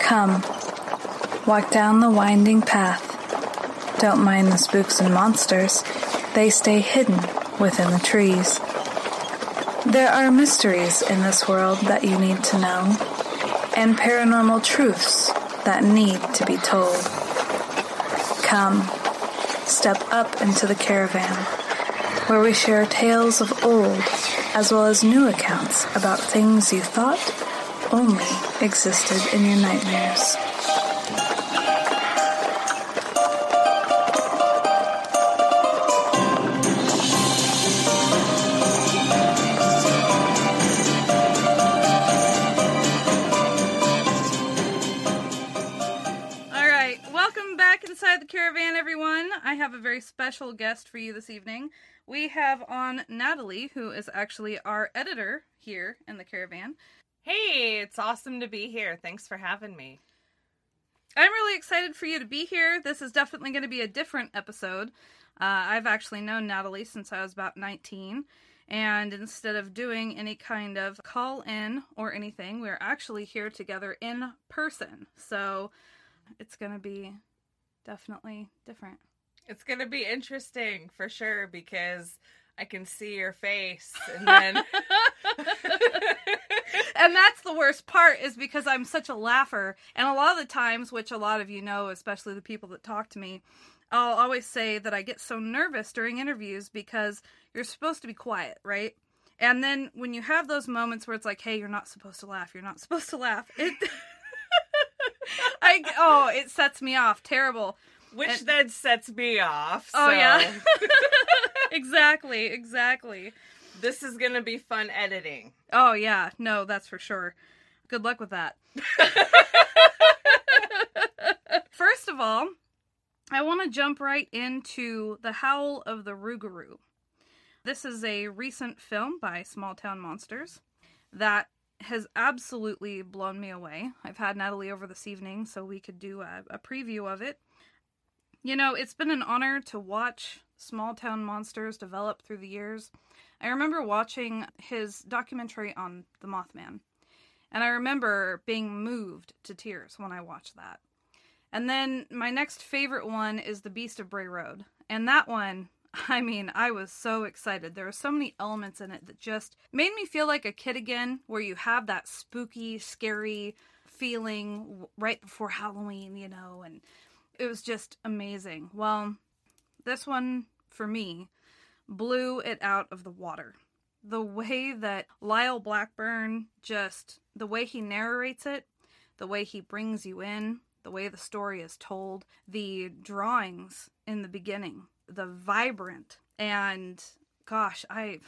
Come, walk down the winding path. Don't mind the spooks and monsters. They stay hidden within the trees. There are mysteries in this world that you need to know, and paranormal truths that need to be told. Come, step up into the caravan, where we share tales of old, as well as new accounts about things you thought only existed in your nightmares. Inside the Caravan, everyone. I have a very special guest for you this evening. We have on Natalie, who is actually our editor here in the Caravan. Hey, it's awesome to be here. Thanks for having me. I'm really excited for you to be here. This is definitely going to be a different episode. I've actually known Natalie since I was about 19. And instead of doing any kind of call-in or anything, we're actually here together in person. So it's going to be definitely different. It's going to be interesting for sure because I can see your face and then... And that's the worst part is because I'm such a laugher. And a lot of the times, which a lot of you know, especially the people that talk to me, I'll always say that I get so nervous during interviews because you're supposed to be quiet, right? And then when you have those moments where it's like, hey, you're not supposed to laugh, it sets me off. Terrible. Which then sets me off. Oh, yeah. Exactly. This is going to be fun editing. Oh, yeah. No, that's for sure. Good luck with that. First of all, I want to jump right into The Howl of the Rougarou. This is a recent film by Small Town Monsters that has absolutely blown me away. I've had Natalie over this evening so we could do a preview of it. You know, it's been an honor to watch Small Town Monsters develop through the years. I remember watching his documentary on the Mothman, and I remember being moved to tears when I watched that. And then my next favorite one is The Beast of Bray Road, and that one, I mean, I was so excited. There were so many elements in it that just made me feel like a kid again, where you have that spooky, scary feeling right before Halloween, you know, and it was just amazing. Well, this one, for me, blew it out of the water. The way that Lyle Blackburn the way he narrates it, the way he brings you in, the way the story is told, the drawings in the beginning, the vibrant, and gosh,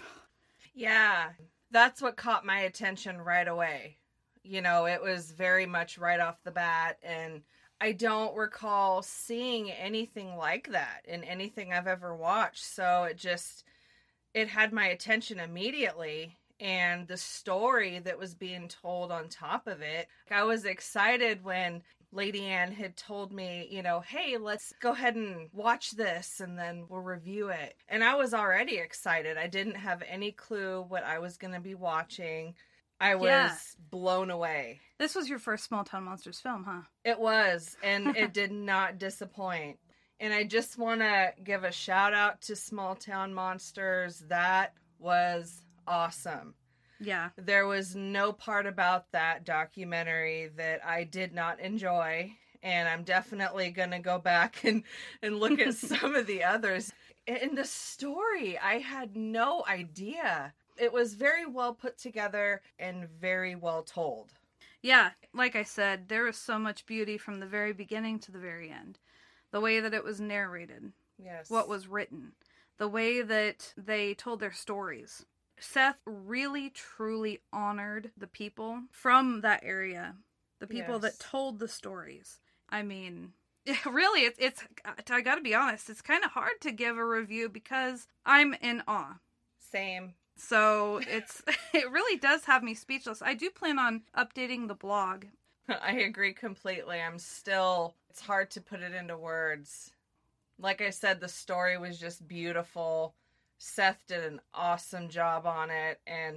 Yeah, that's what caught my attention right away. You know, it was very much right off the bat, and I don't recall seeing anything like that in anything I've ever watched, so it had my attention immediately, and the story that was being told on top of it. I was excited when Lady Ann had told me, you know, hey, let's go ahead and watch this and then we'll review it. And I was already excited. I didn't have any clue what I was going to be watching. I was blown away. This was your first Small Town Monsters film, huh? It was, and it did not disappoint. And I just want to give a shout out to Small Town Monsters. That was awesome. Yeah. There was no part about that documentary that I did not enjoy, and I'm definitely going to go back and look at some of the others. In the story, I had no idea. It was very well put together and very well told. Yeah, like I said, there was so much beauty from the very beginning to the very end. The way that it was narrated. Yes. What was written. The way that they told their stories. Seth really, truly honored the people from that area. The people that told the stories. I mean, really, it's I gotta be honest, it's kind of hard to give a review because I'm in awe. Same. So it really does have me speechless. I do plan on updating the blog. I agree completely. It's hard to put it into words. Like I said, the story was just beautiful. Seth did an awesome job on it, and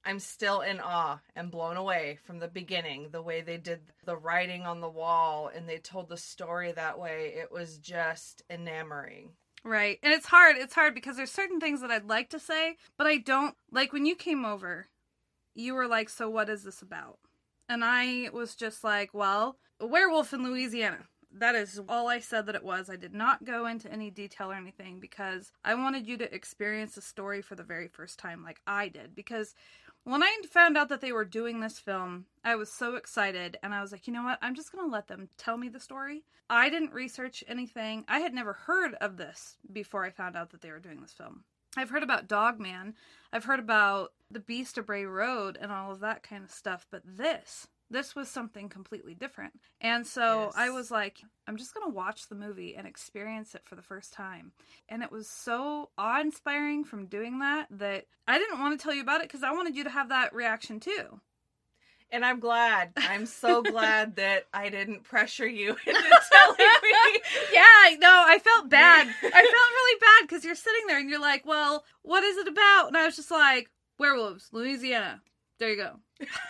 I'm still in awe and blown away from the beginning. The way they did the writing on the wall and they told the story that way, it was just enamoring. Right. And it's hard. It's hard because there's certain things that I'd like to say, but I don't. Like, when you came over, you were like, so what is this about? And I was just like, well, a werewolf in Louisiana. That is all I said that it was. I did not go into any detail or anything because I wanted you to experience the story for the very first time like I did. Because when I found out that they were doing this film, I was so excited, and I was like, you know what? I'm just going to let them tell me the story. I didn't research anything. I had never heard of this before I found out that they were doing this film. I've heard about Dogman. I've heard about The Beast of Bray Road and all of that kind of stuff, but this was something completely different. And so Yes. I was like, I'm just going to watch the movie and experience it for the first time. And it was so awe-inspiring from doing that I didn't want to tell you about it because I wanted you to have that reaction too. And I'm glad. I'm so glad that I didn't pressure you into telling me. Yeah, no, I felt bad. I felt really bad because you're sitting there and you're like, well, what is it about? And I was just like, werewolves, Louisiana. There you go.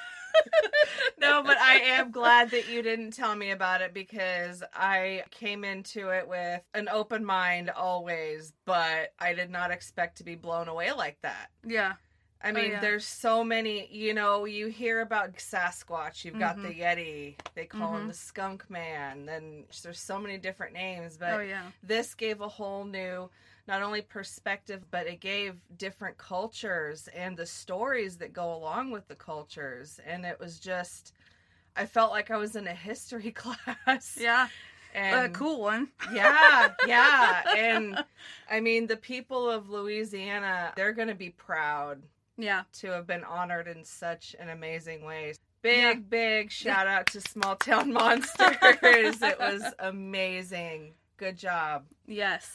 No, but I am glad that you didn't tell me about it because I came into it with an open mind always, but I did not expect to be blown away like that. Yeah. I mean, yeah. There's so many, you hear about Sasquatch, you've got the Yeti, they call him the Skunk Man, then there's so many different names, but this gave a whole new, not only perspective, but it gave different cultures and the stories that go along with the cultures, and it was just, I felt like I was in a history class. Yeah. And a cool one. Yeah. And I mean, the people of Louisiana, they're going to be proud. Yeah. To have been honored in such an amazing way. Big shout out to Small Town Monsters. It was amazing. Good job. Yes.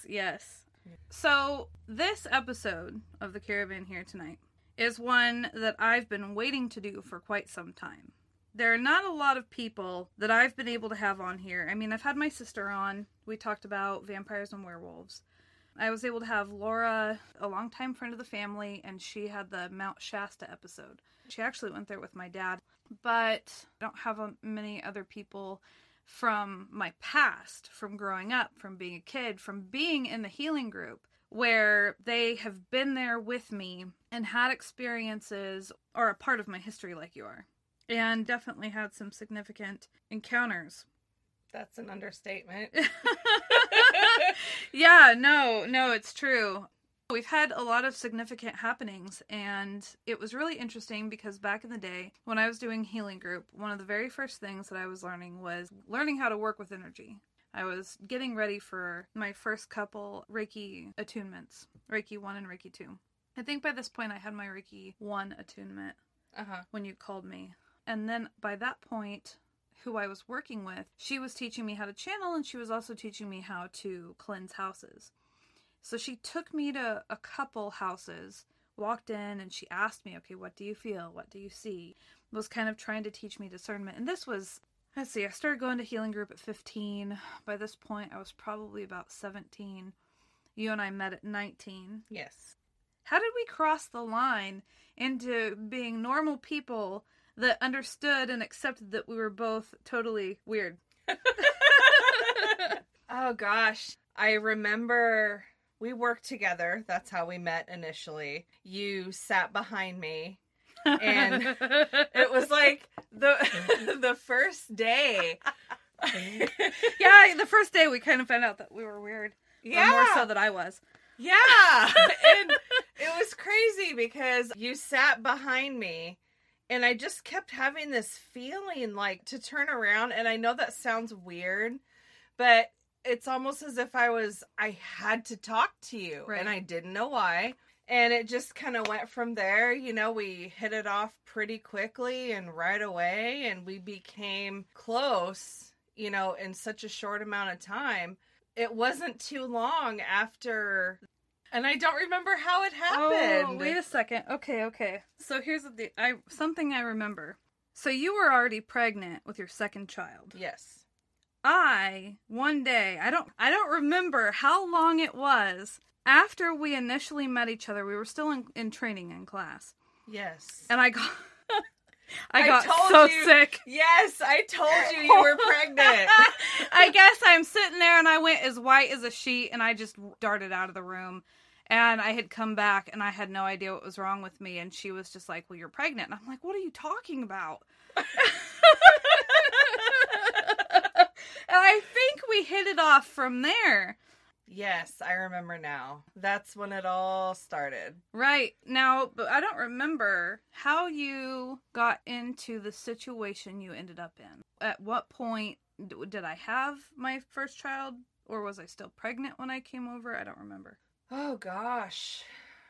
So this episode of The Caravan Here Tonight is one that I've been waiting to do for quite some time. There are not a lot of people that I've been able to have on here. I mean, I've had my sister on. We talked about vampires and werewolves. I was able to have Laura, a longtime friend of the family, and she had the Mount Shasta episode. She actually went there with my dad. But I don't have many other people from my past, from growing up, from being a kid, from being in the healing group, where they have been there with me and had experiences or a part of my history like you are. And definitely had some significant encounters. That's an understatement. Yeah, no, it's true. We've had a lot of significant happenings, and it was really interesting because back in the day, when I was doing healing group, one of the very first things that I was learning was learning how to work with energy. I was getting ready for my first couple Reiki attunements, Reiki 1 and Reiki 2. I think by this point I had my Reiki 1 attunement when you called me. And then by that point, who I was working with, she was teaching me how to channel, and she was also teaching me how to cleanse houses. So she took me to a couple houses, walked in, and she asked me, okay, what do you feel? What do you see? Was kind of trying to teach me discernment. And this was, I started going to healing group at 15. By this point, I was probably about 17. You and I met at 19. Yes. How did we cross the line into being normal people that understood and accepted that we were both totally weird? Oh, gosh. I remember we worked together. That's how we met initially. You sat behind me. And it was like the first day. Yeah, the first day we kind of found out that we were weird. Yeah. Or more so that I was. Yeah. And it was crazy because you sat behind me. And I just kept having this feeling like to turn around. And I know that sounds weird, but it's almost as if I had to talk to you. Right. And I didn't know why. And it just kind of went from there. We hit it off pretty quickly and right away. And we became close, in such a short amount of time. It wasn't too long after. And I don't remember how it happened. Oh, wait a second. Okay. So here's something I remember. So you were already pregnant with your second child. Yes. One day, I don't remember how long it was after we initially met each other. We were still in training in class. Yes. And I got I told so you. sick. Yes, I told you were pregnant. I guess I'm sitting there and I went as white as a sheet and I just darted out of the room. And I had come back and I had no idea what was wrong with me. And she was just like, well, you're pregnant. And I'm like, what are you talking about? And I think we hit it off from there. Yes, I remember now. That's when it all started. Right. Now, but I don't remember how you got into the situation you ended up in. At what point did I have my first child? Or was I still pregnant when I came over? I don't remember. Oh, gosh.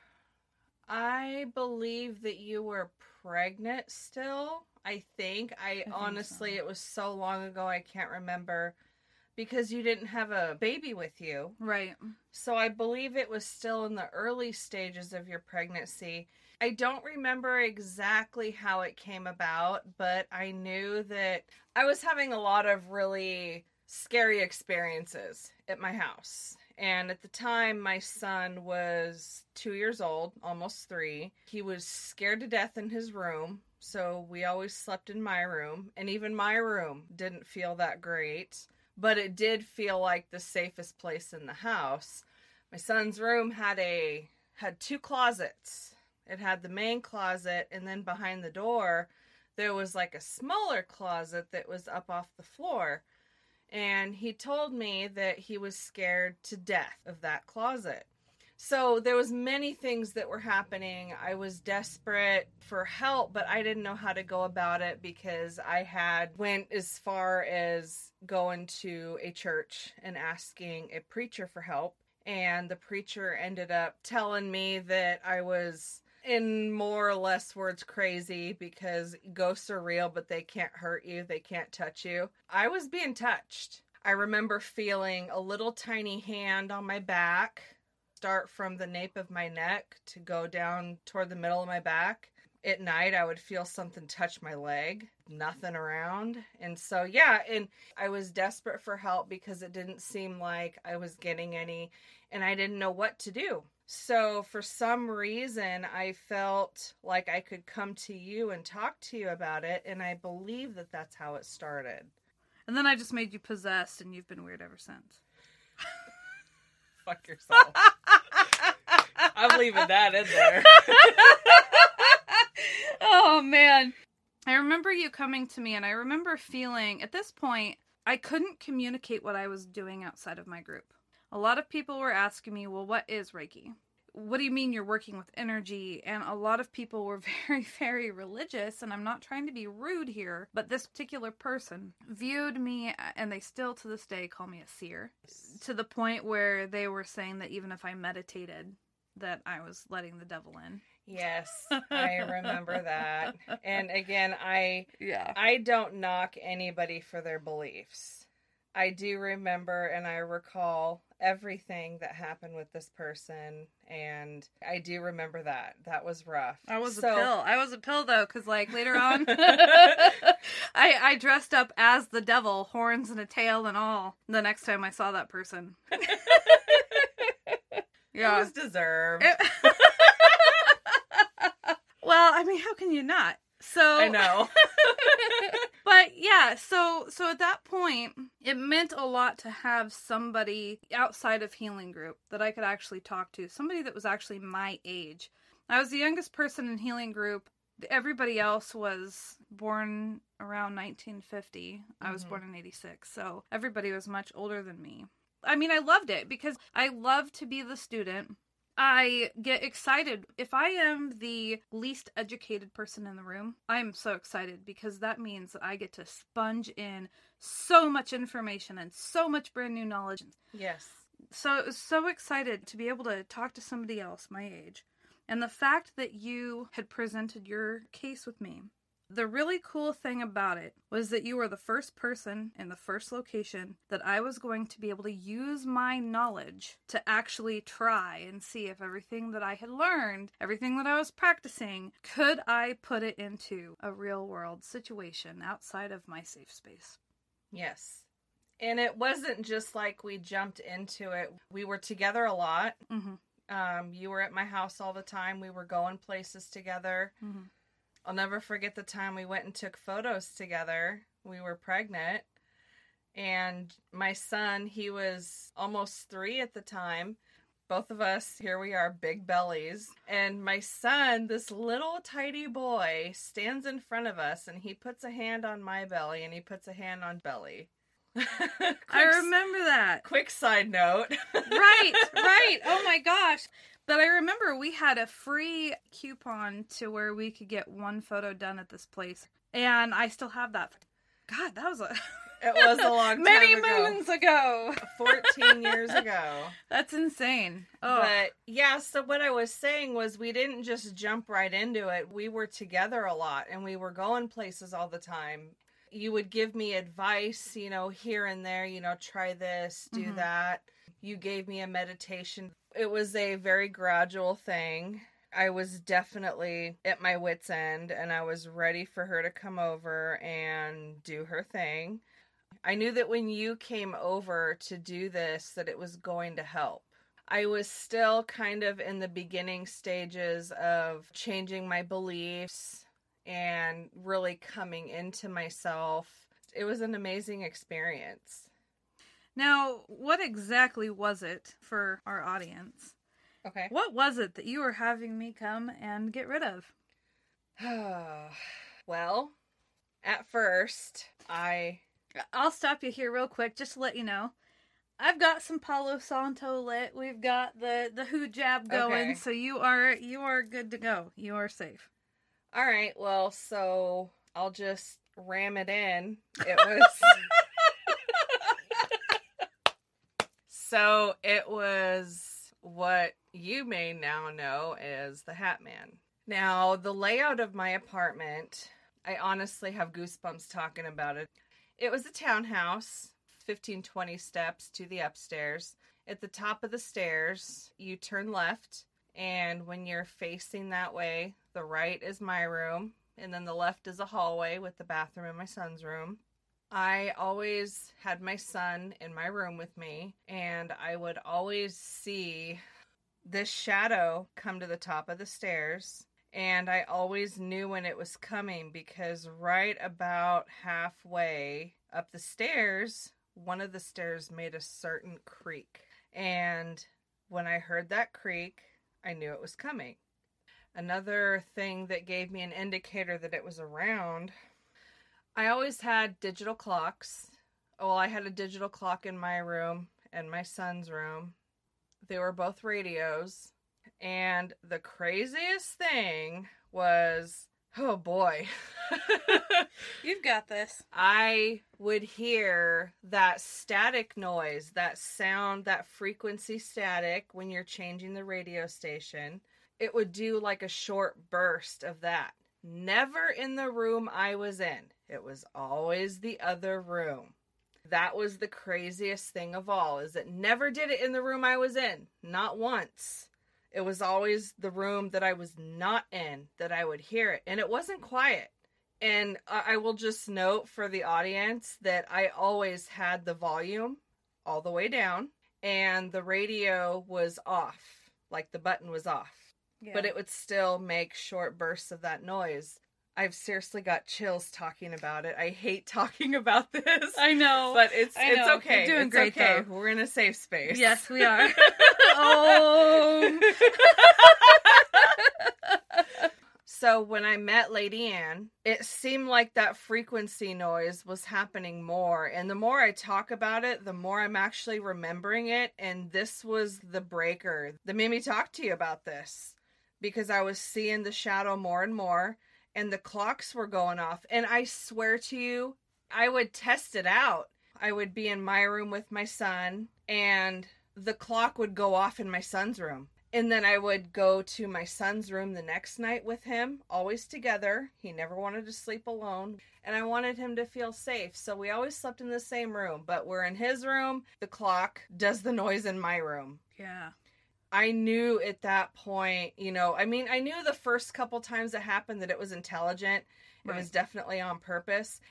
I believe that you were pregnant still. I think honestly, so. It was so long ago, I can't remember. Because you didn't have a baby with you. Right. So I believe it was still in the early stages of your pregnancy. I don't remember exactly how it came about, but I knew that I was having a lot of really scary experiences at my house. And at the time, my son was 2 years old, almost 3. He was scared to death in his room. So we always slept in my room. And even my room didn't feel that great. But it did feel like the safest place in the house. My son's room had 2 closets. It had the main closet, and then behind the door, there was like a smaller closet that was up off the floor. And he told me that he was scared to death of that closet. So there was many things that were happening. I was desperate for help, but I didn't know how to go about it because I went as far as going to a church and asking a preacher for help. And the preacher ended up telling me that I was, in more or less words, crazy because ghosts are real, but they can't hurt you. They can't touch you. I was being touched. I remember feeling a little tiny hand on my back start from the nape of my neck to go down toward the middle of my back. At night, I would feel something touch my leg, nothing around. And so, yeah, and I was desperate for help because it didn't seem like I was getting any, and I didn't know what to do. So for some reason, I felt like I could come to you and talk to you about it, and I believe that that's how it started. And then I just made you possessed, and you've been weird ever since. Fuck yourself. I'm leaving that in there. Oh, man. I remember you coming to me, and I remember feeling, at this point, I couldn't communicate what I was doing outside of my group. A lot of people were asking me, well, what is Reiki? What do you mean you're working with energy? And a lot of people were very, very religious, and I'm not trying to be rude here, but this particular person viewed me, and they still to this day call me a seer, to the point where they were saying that even if I meditated, that I was letting the devil in. Yes, I remember that. And again, I don't knock anybody for their beliefs. I do remember and I recall everything that happened with this person, and I do remember that. That was rough. I was a pill, though, because, like, later on, I dressed up as the devil, horns and a tail and all, the next time I saw that person. Yeah. It was deserved. Well, I mean, how can you not? So I know. But yeah, so at that point, it meant a lot to have somebody outside of Healing Group that I could actually talk to, somebody that was actually my age. I was the youngest person in Healing Group. Everybody else was born around 1950. I was born in 86, so everybody was much older than me. I mean, I loved it because I love to be the student. I get excited. If I am the least educated person in the room, I'm so excited because that means that I get to sponge in so much information and so much brand new knowledge. Yes. So I was so excited to be able to talk to somebody else my age. And the fact that you had presented your case with me, the really cool thing about it was that you were the first person in the first location that I was going to be able to use my knowledge to actually try and see if everything that I had learned, everything that I was practicing, could I put it into a real world situation outside of my safe space. Yes. And it wasn't just like we jumped into it. We were together a lot. Mm-hmm. You were at my house all the time. We were going places together. Mm-hmm. I'll never forget the time we went and took photos together. We were pregnant. And my son, he was almost 3 at the time. Both of us, here we are, big bellies. And my son, this little tiny boy, stands in front of us and he puts a hand on my belly and he puts a hand on belly. I remember that. Quick side note. Right. Oh my gosh. But I remember we had a free coupon to where we could get 1 photo done at this place. And I still have that. God, that was It was a long time many ago. moons ago. 14 years ago. That's insane. Oh. But yeah, so what I was saying was we didn't just jump right into it. We were together a lot and we were going places all the time. You would give me advice, here and there, try this, do that. You gave me a meditation. It was a very gradual thing. I was definitely at my wit's end and I was ready for her to come over and do her thing. I knew that when you came over to do this, that it was going to help. I was still kind of in the beginning stages of changing my beliefs and really coming into myself. It was an amazing experience. Now, what exactly was it for our audience? Okay. What was it that you were having me come and get rid of? Well, at first, I'll stop you here real quick just to let you know. I've got some Palo Santo lit. We've got the hujab going, Okay. so you are good to go. You are safe. All right, well, so I'll just ram it in. It was... So it was what you may now know as the Hat Man. Now, the layout of my apartment, I honestly have goosebumps talking about it. It was a townhouse, 15-20 steps to the upstairs. At the top of the stairs, you turn left, and when you're facing that way, the right is my room, and then the left is a hallway with the bathroom and my son's room. I always had my son in my room with me, and I would always see this shadow come to the top of the stairs, and I always knew when it was coming because right about halfway up the stairs, one of the stairs made a certain creak, and when I heard that creak, I knew it was coming. Another thing that gave me an indicator that it was around, I always had digital clocks. Well, I had a digital clock in my room and my son's room. They were both radios. And the craziest thing was, oh boy. You've got this. I would hear that static noise, that sound, that frequency static when you're changing the radio station. It would do like a short burst of that. Never in the room I was in. It was always the other room. That was the craziest thing of all, is it never did it in the room I was in. Not once. It was always the room that I was not in that I would hear it. And it wasn't quiet. And I will just note for the audience that I always had the volume all the way down and the radio was off. Like the button was off. Yeah. But it would still make short bursts of that noise. I've seriously got chills talking about it. I hate talking about this. I know. But it's know. okay. You're doing it's great, okay. though. We're in a safe space. Yes, we are. Oh. So when I met Lady Ann, it seemed like that frequency noise was happening more. And the more I talk about it, the more I'm actually remembering it. And this was the breaker that made me talk to you about this. Because I was seeing the shadow more and more. And the clocks were going off. And I swear to you, I would test it out. I would be in my room with my son. And the clock would go off in my son's room. And then I would go to my son's room the next night with him, always together. He never wanted to sleep alone. And I wanted him to feel safe. So we always slept in the same room. But we're in his room. The clock does the noise in my room. Yeah. I knew at that point, I knew the first couple times it happened that it was intelligent. It Right. was definitely on purpose.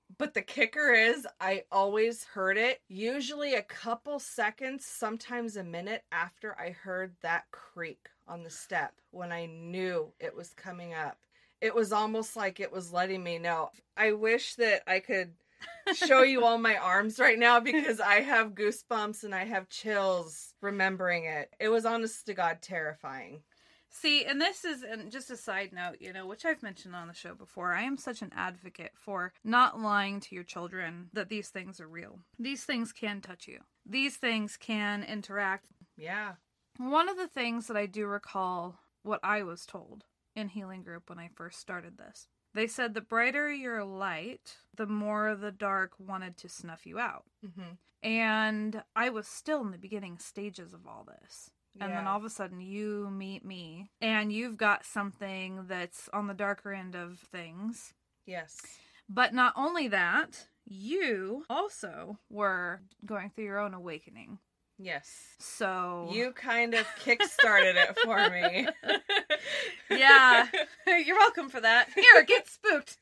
But the kicker is, I always heard it, usually a couple seconds, sometimes a minute after I heard that creak on the step, when I knew it was coming up. It was almost like it was letting me know. I wish that I could show you all my arms right now, because I have goosebumps and I have chills remembering it. It was honest to God terrifying. See, and this is just a side note, which I've mentioned on the show before. I am such an advocate for not lying to your children that these things are real. These things can touch you. These things can interact. Yeah. One of the things that I do recall what I was told in Healing Group when I first started this. They said the brighter your light, the more the dark wanted to snuff you out. Mm-hmm. And I was still in the beginning stages of all this. And then Yeah. all of a sudden you meet me and you've got something that's on the darker end of things. Yes. But not only that, you also were going through your own awakening. Yes. So You kind of kickstarted it for me. yeah, you're welcome for that. Here, get spooked.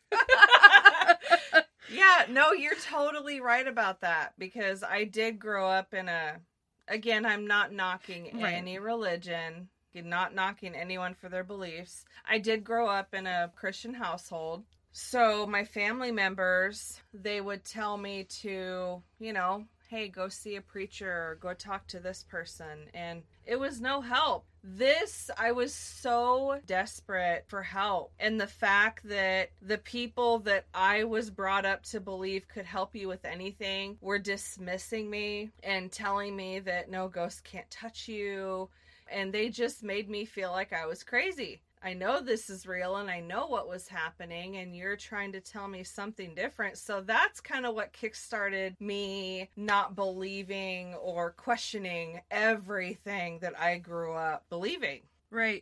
Yeah, no, you're totally right about that, because I did grow up in again, I'm not knocking Right. any religion, not knocking anyone for their beliefs. I did grow up in a Christian household. So my family members, they would tell me to, hey, go see a preacher or go talk to this person. And it was no help. I was so desperate for help. And the fact that the people that I was brought up to believe could help you with anything were dismissing me and telling me that no, ghosts can't touch you. And they just made me feel like I was crazy. I know this is real and I know what was happening, and you're trying to tell me something different. So that's kind of what kickstarted me not believing or questioning everything that I grew up believing. Right.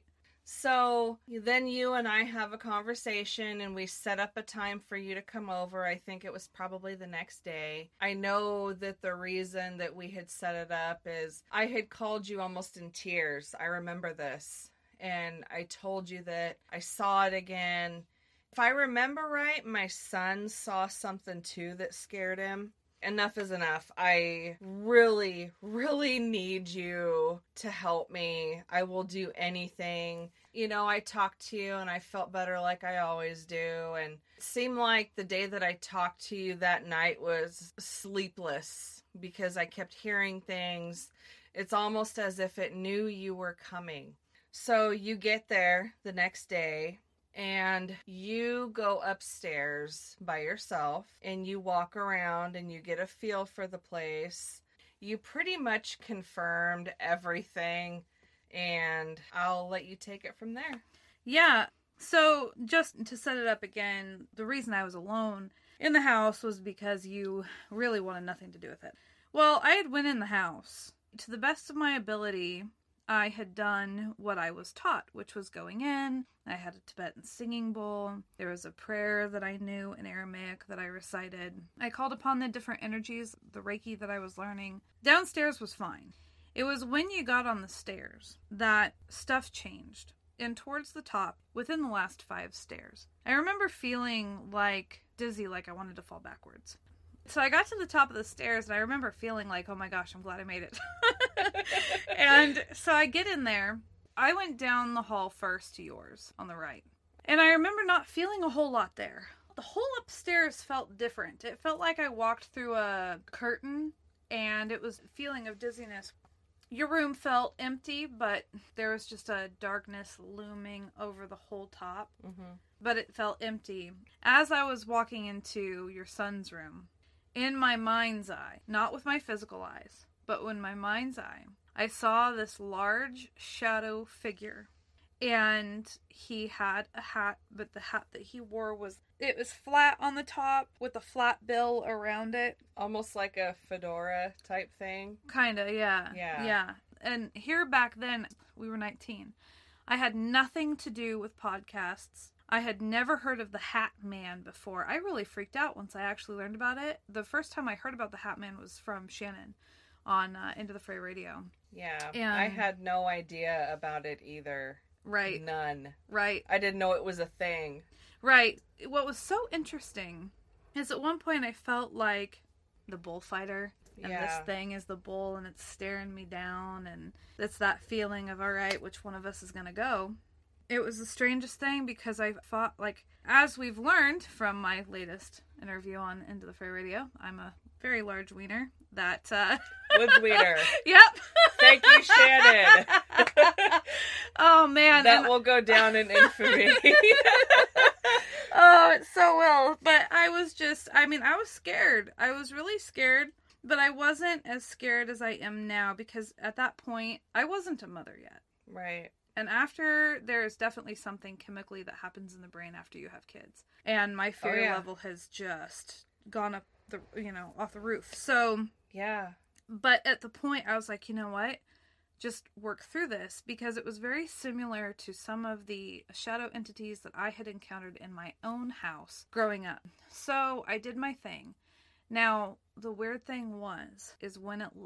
So then you and I have a conversation and we set up a time for you to come over. I think it was probably the next day. I know that the reason that we had set it up is I had called you almost in tears. I remember this. And I told you that I saw it again. If I remember right, my son saw something too that scared him. Enough is enough. I really, really need you to help me. I will do anything. I talked to you and I felt better like I always do. And it seemed like the day that I talked to you that night was sleepless because I kept hearing things. It's almost as if it knew you were coming. So you get there the next day and you go upstairs by yourself and you walk around and you get a feel for the place. You pretty much confirmed everything, and I'll let you take it from there. Yeah. So just to set it up again, the reason I was alone in the house was because you really wanted nothing to do with it. Well, I had went in the house. To the best of my ability, I had done what I was taught, which was going in. I had a Tibetan singing bowl. There was a prayer that I knew in Aramaic that I recited. I called upon the different energies, the Reiki that I was learning. Downstairs was fine. It was when you got on the stairs that stuff changed. And towards the top, within the last 5 stairs, I remember feeling dizzy, like I wanted to fall backwards. So I got to the top of the stairs and I remember feeling like, oh my gosh, I'm glad I made it. And so I get in there. I went down the hall first to yours on the right. And I remember not feeling a whole lot there. The whole upstairs felt different. It felt like I walked through a curtain and it was a feeling of dizziness. Your room felt empty, but there was just a darkness looming over the whole top. Mm-hmm. But it felt empty. As I was walking into your son's room, in my mind's eye, not with my physical eyes, but in my mind's eye, I saw this large shadow figure. And he had a hat, but the hat that he wore was flat on the top with a flat bill around it. Almost like a fedora type thing. Kinda, yeah. Yeah. And here back then, we were 19. I had nothing to do with podcasts. I had never heard of the Hat Man before. I really freaked out once I actually learned about it. The first time I heard about the Hat Man was from Shannon on Into the Fray Radio. Yeah, And I had no idea about it either. Right. None. Right. I didn't know it was a thing. Right. What was so interesting Is at one point I felt like the bullfighter, and Yeah. this thing is the bull, and it's staring me down, and it's that feeling of, all right, which one of us is going to go? It was the strangest thing because I thought, like, as we've learned from my latest interview on Into the Fair Radio, I'm a very large wiener. That, Woods Wiener. Yep. Thank you, Shannon. Oh, man. That will go down in infamy. Oh, it so will. But I was scared. I was really scared, but I wasn't as scared as I am now because at that point, I wasn't a mother yet. Right. And after, there's definitely something chemically that happens in the brain after you have kids. And my fear level has just gone up off the roof. So, yeah. But at the point, I was like, you know what? Just work through this, because it was very similar to some of the shadow entities that I had encountered in my own house growing up. So I did my thing. Now, the weird thing is when it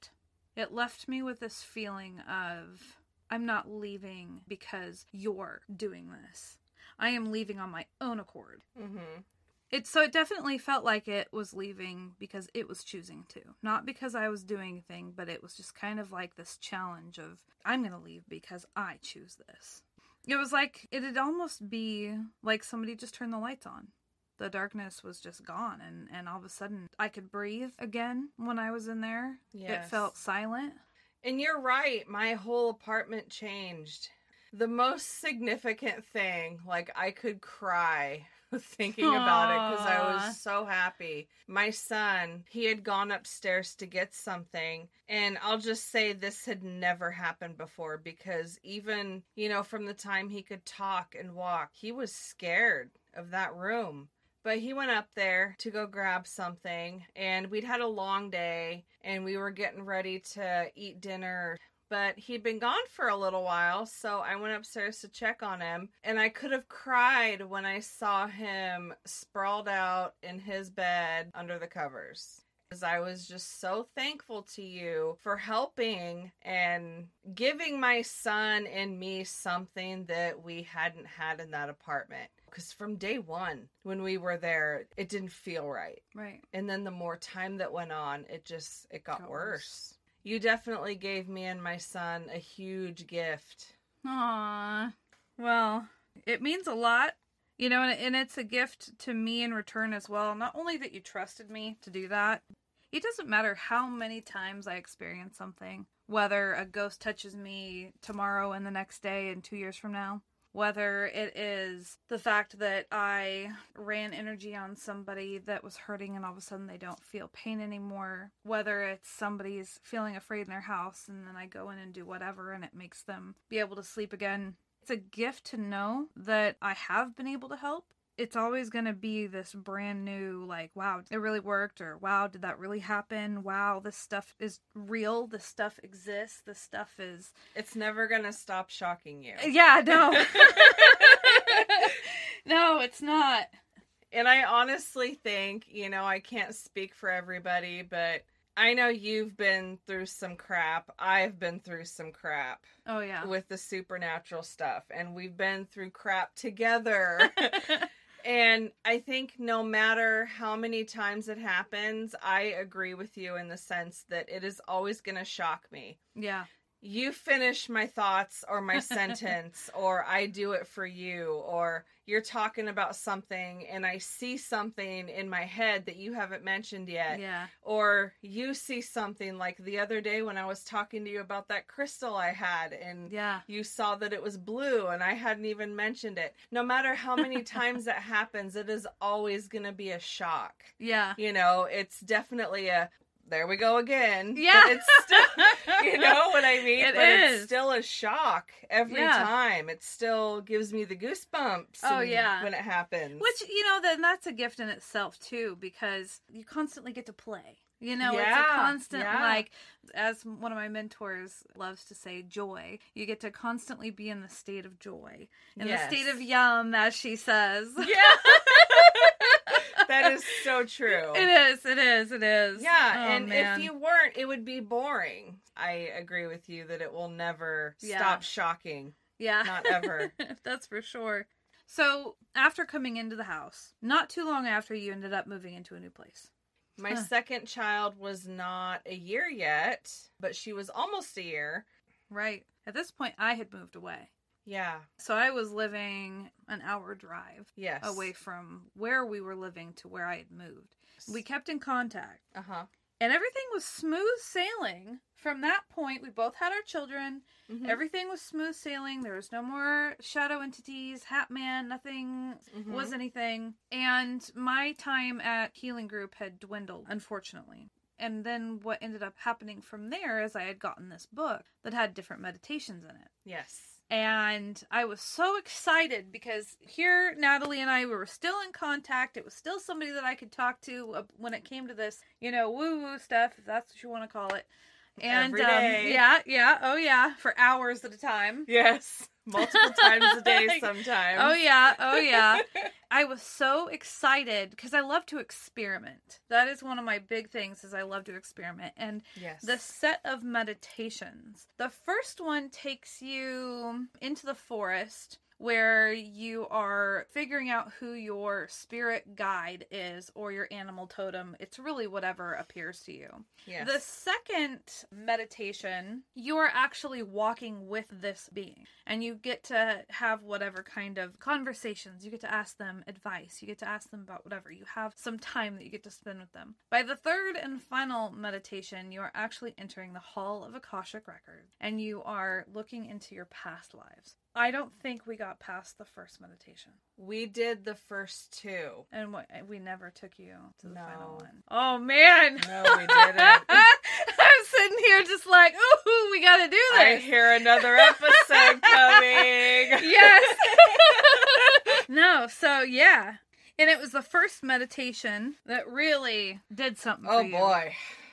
left me with this feeling of, I'm not leaving because you're doing this. I am leaving on my own accord. Mm-hmm. So it definitely felt like it was leaving because it was choosing to. Not because I was doing anything, but it was just kind of like this challenge of, I'm going to leave because I choose this. It was like, it'd almost be like somebody just turned the lights on. The darkness was just gone, and all of a sudden I could breathe again when I was in there. Yes. It felt silent. And you're right, my whole apartment changed. The most significant thing, like, I could cry thinking about it because I was so happy. My son, he had gone upstairs to get something, and I'll just say this had never happened before, because even, from the time he could talk and walk, he was scared of that room. But he went up there to go grab something, and we'd had a long day, and we were getting ready to eat dinner. But he'd been gone for a little while, so I went upstairs to check on him, and I could have cried when I saw him sprawled out in his bed under the covers. Because I was just so thankful to you for helping and giving my son and me something that we hadn't had in that apartment. Because from day one, when we were there, it didn't feel right. Right. And then the more time that went on, it got worse. You definitely gave me and my son a huge gift. Aww. Well, it means a lot, and it's a gift to me in return as well. Not only that you trusted me to do that, it doesn't matter how many times I experience something, whether a ghost touches me tomorrow and the next day and 2 years from now. Whether it is the fact that I ran energy on somebody that was hurting and all of a sudden they don't feel pain anymore. Whether it's somebody's feeling afraid in their house and then I go in and do whatever and it makes them be able to sleep again. It's a gift to know that I have been able to help. It's always going to be this brand new, like, wow, it really worked, or wow, did that really happen? Wow, this stuff is real. This stuff exists. This stuff is... It's never going to stop shocking you. Yeah, no. No, it's not. And I honestly think, I can't speak for everybody, but I know you've been through some crap. I've been through some crap. Oh, yeah. With the supernatural stuff. And we've been through crap together. And I think no matter how many times it happens, I agree with you in the sense that it is always going to shock me. Yeah. You finish my thoughts or my sentence, or I do it for you, or you're talking about something and I see something in my head that you haven't mentioned yet. Yeah. Or you see something like the other day when I was talking to you about that crystal I had, and you saw that it was blue and I hadn't even mentioned it. No matter how many times that happens, it is always going to be a shock. Yeah. It's definitely there we go again. Yeah. But it's still, you know what I mean? It's still a shock every time. It still gives me the goosebumps when it happens. Which, then that's a gift in itself, too, because you constantly get to play. It's a constant, like, as one of my mentors loves to say, joy. You get to constantly be in the state of joy. In the state of yum, as she says. Yeah. That is so true. It is. Yeah, if you weren't, it would be boring. I agree with you that it will never stop shocking. Yeah. Not ever. That's for sure. So, after coming into the house, not too long after, you ended up moving into a new place. My second child was not a year yet, but she was almost a year. Right. At this point, I had moved away. Yeah. So I was living an hour drive Yes. away from where we were living to where I had moved. We kept in contact. Uh-huh. And everything was smooth sailing. From that point, we both had our children. Mm-hmm. Everything was smooth sailing. There was no more shadow entities, Hat Man, nothing was anything. And my time at Healing Group had dwindled, unfortunately. And then what ended up happening from there is I had gotten this book that had different meditations in it. Yes. And I was so excited because here, Natalie and I, we were still in contact. It was still somebody that I could talk to when it came to this, woo-woo stuff, if that's what you want to call it. And, every day. Oh yeah, for hours at a time. Yes. Multiple times a day sometimes. Oh yeah. I was so excited because I love to experiment. That is one of my big things, is I love to experiment. And yes. the set of meditations, the first one takes you into the forest where you are figuring out who your spirit guide is or your animal totem. It's really whatever appears to you. Yes. The second meditation, you are actually walking with this being, and you get to have whatever kind of conversations. You get to ask them advice. You get to ask them about whatever. You have some time that you get to spend with them. By the third and final meditation, you are actually entering the Hall of Akashic Records, and you are looking into your past lives. I don't think we got past the first meditation. We did the first two. And we never took you to the final one. Oh, Oh, man. No, we didn't. I'm sitting here just like, ooh, we gotta do this. I hear another episode coming. Yes. No, so yeah. And it was the first meditation that really did something for you. Oh, boy.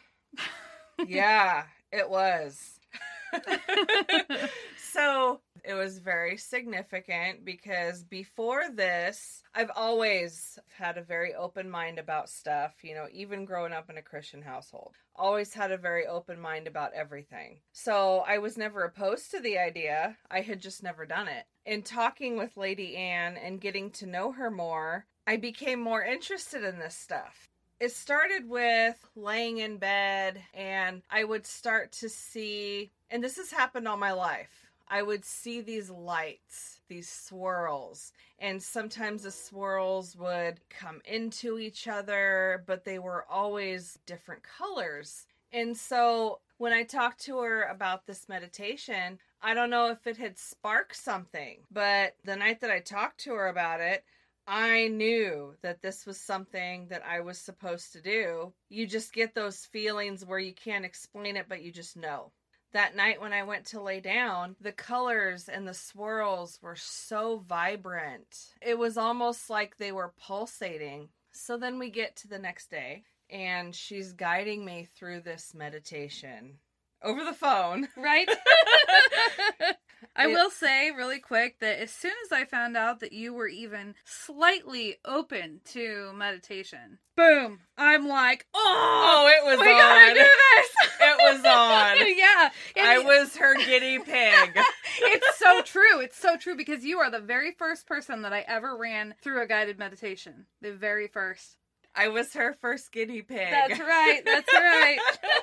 Yeah, it was. So it was very significant because before this, I've always had a very open mind about stuff, even growing up in a Christian household. Always had a very open mind about everything. So I was never opposed to the idea. I had just never done it. In talking with Lady Anne and getting to know her more, I became more interested in this stuff. It started with laying in bed, and I would start to see, and this has happened all my life, I would see these lights, these swirls, and sometimes the swirls would come into each other, but they were always different colors. And so when I talked to her about this meditation, I don't know if it had sparked something, but the night that I talked to her about it, I knew that this was something that I was supposed to do. You just get those feelings where you can't explain it, but you just know. That night when I went to lay down, the colors and the swirls were so vibrant. It was almost like they were pulsating. So then we get to the next day, and she's guiding me through this meditation over the phone. Right? I will say really quick that as soon as I found out that you were even slightly open to meditation, boom, I'm like, it was we on. gotta do this. It was on. Yeah. I was her guinea pig. It's so true. It's so true because you are the very first person that I ever ran through a guided meditation. The very first. I was her first guinea pig. That's right. That's right.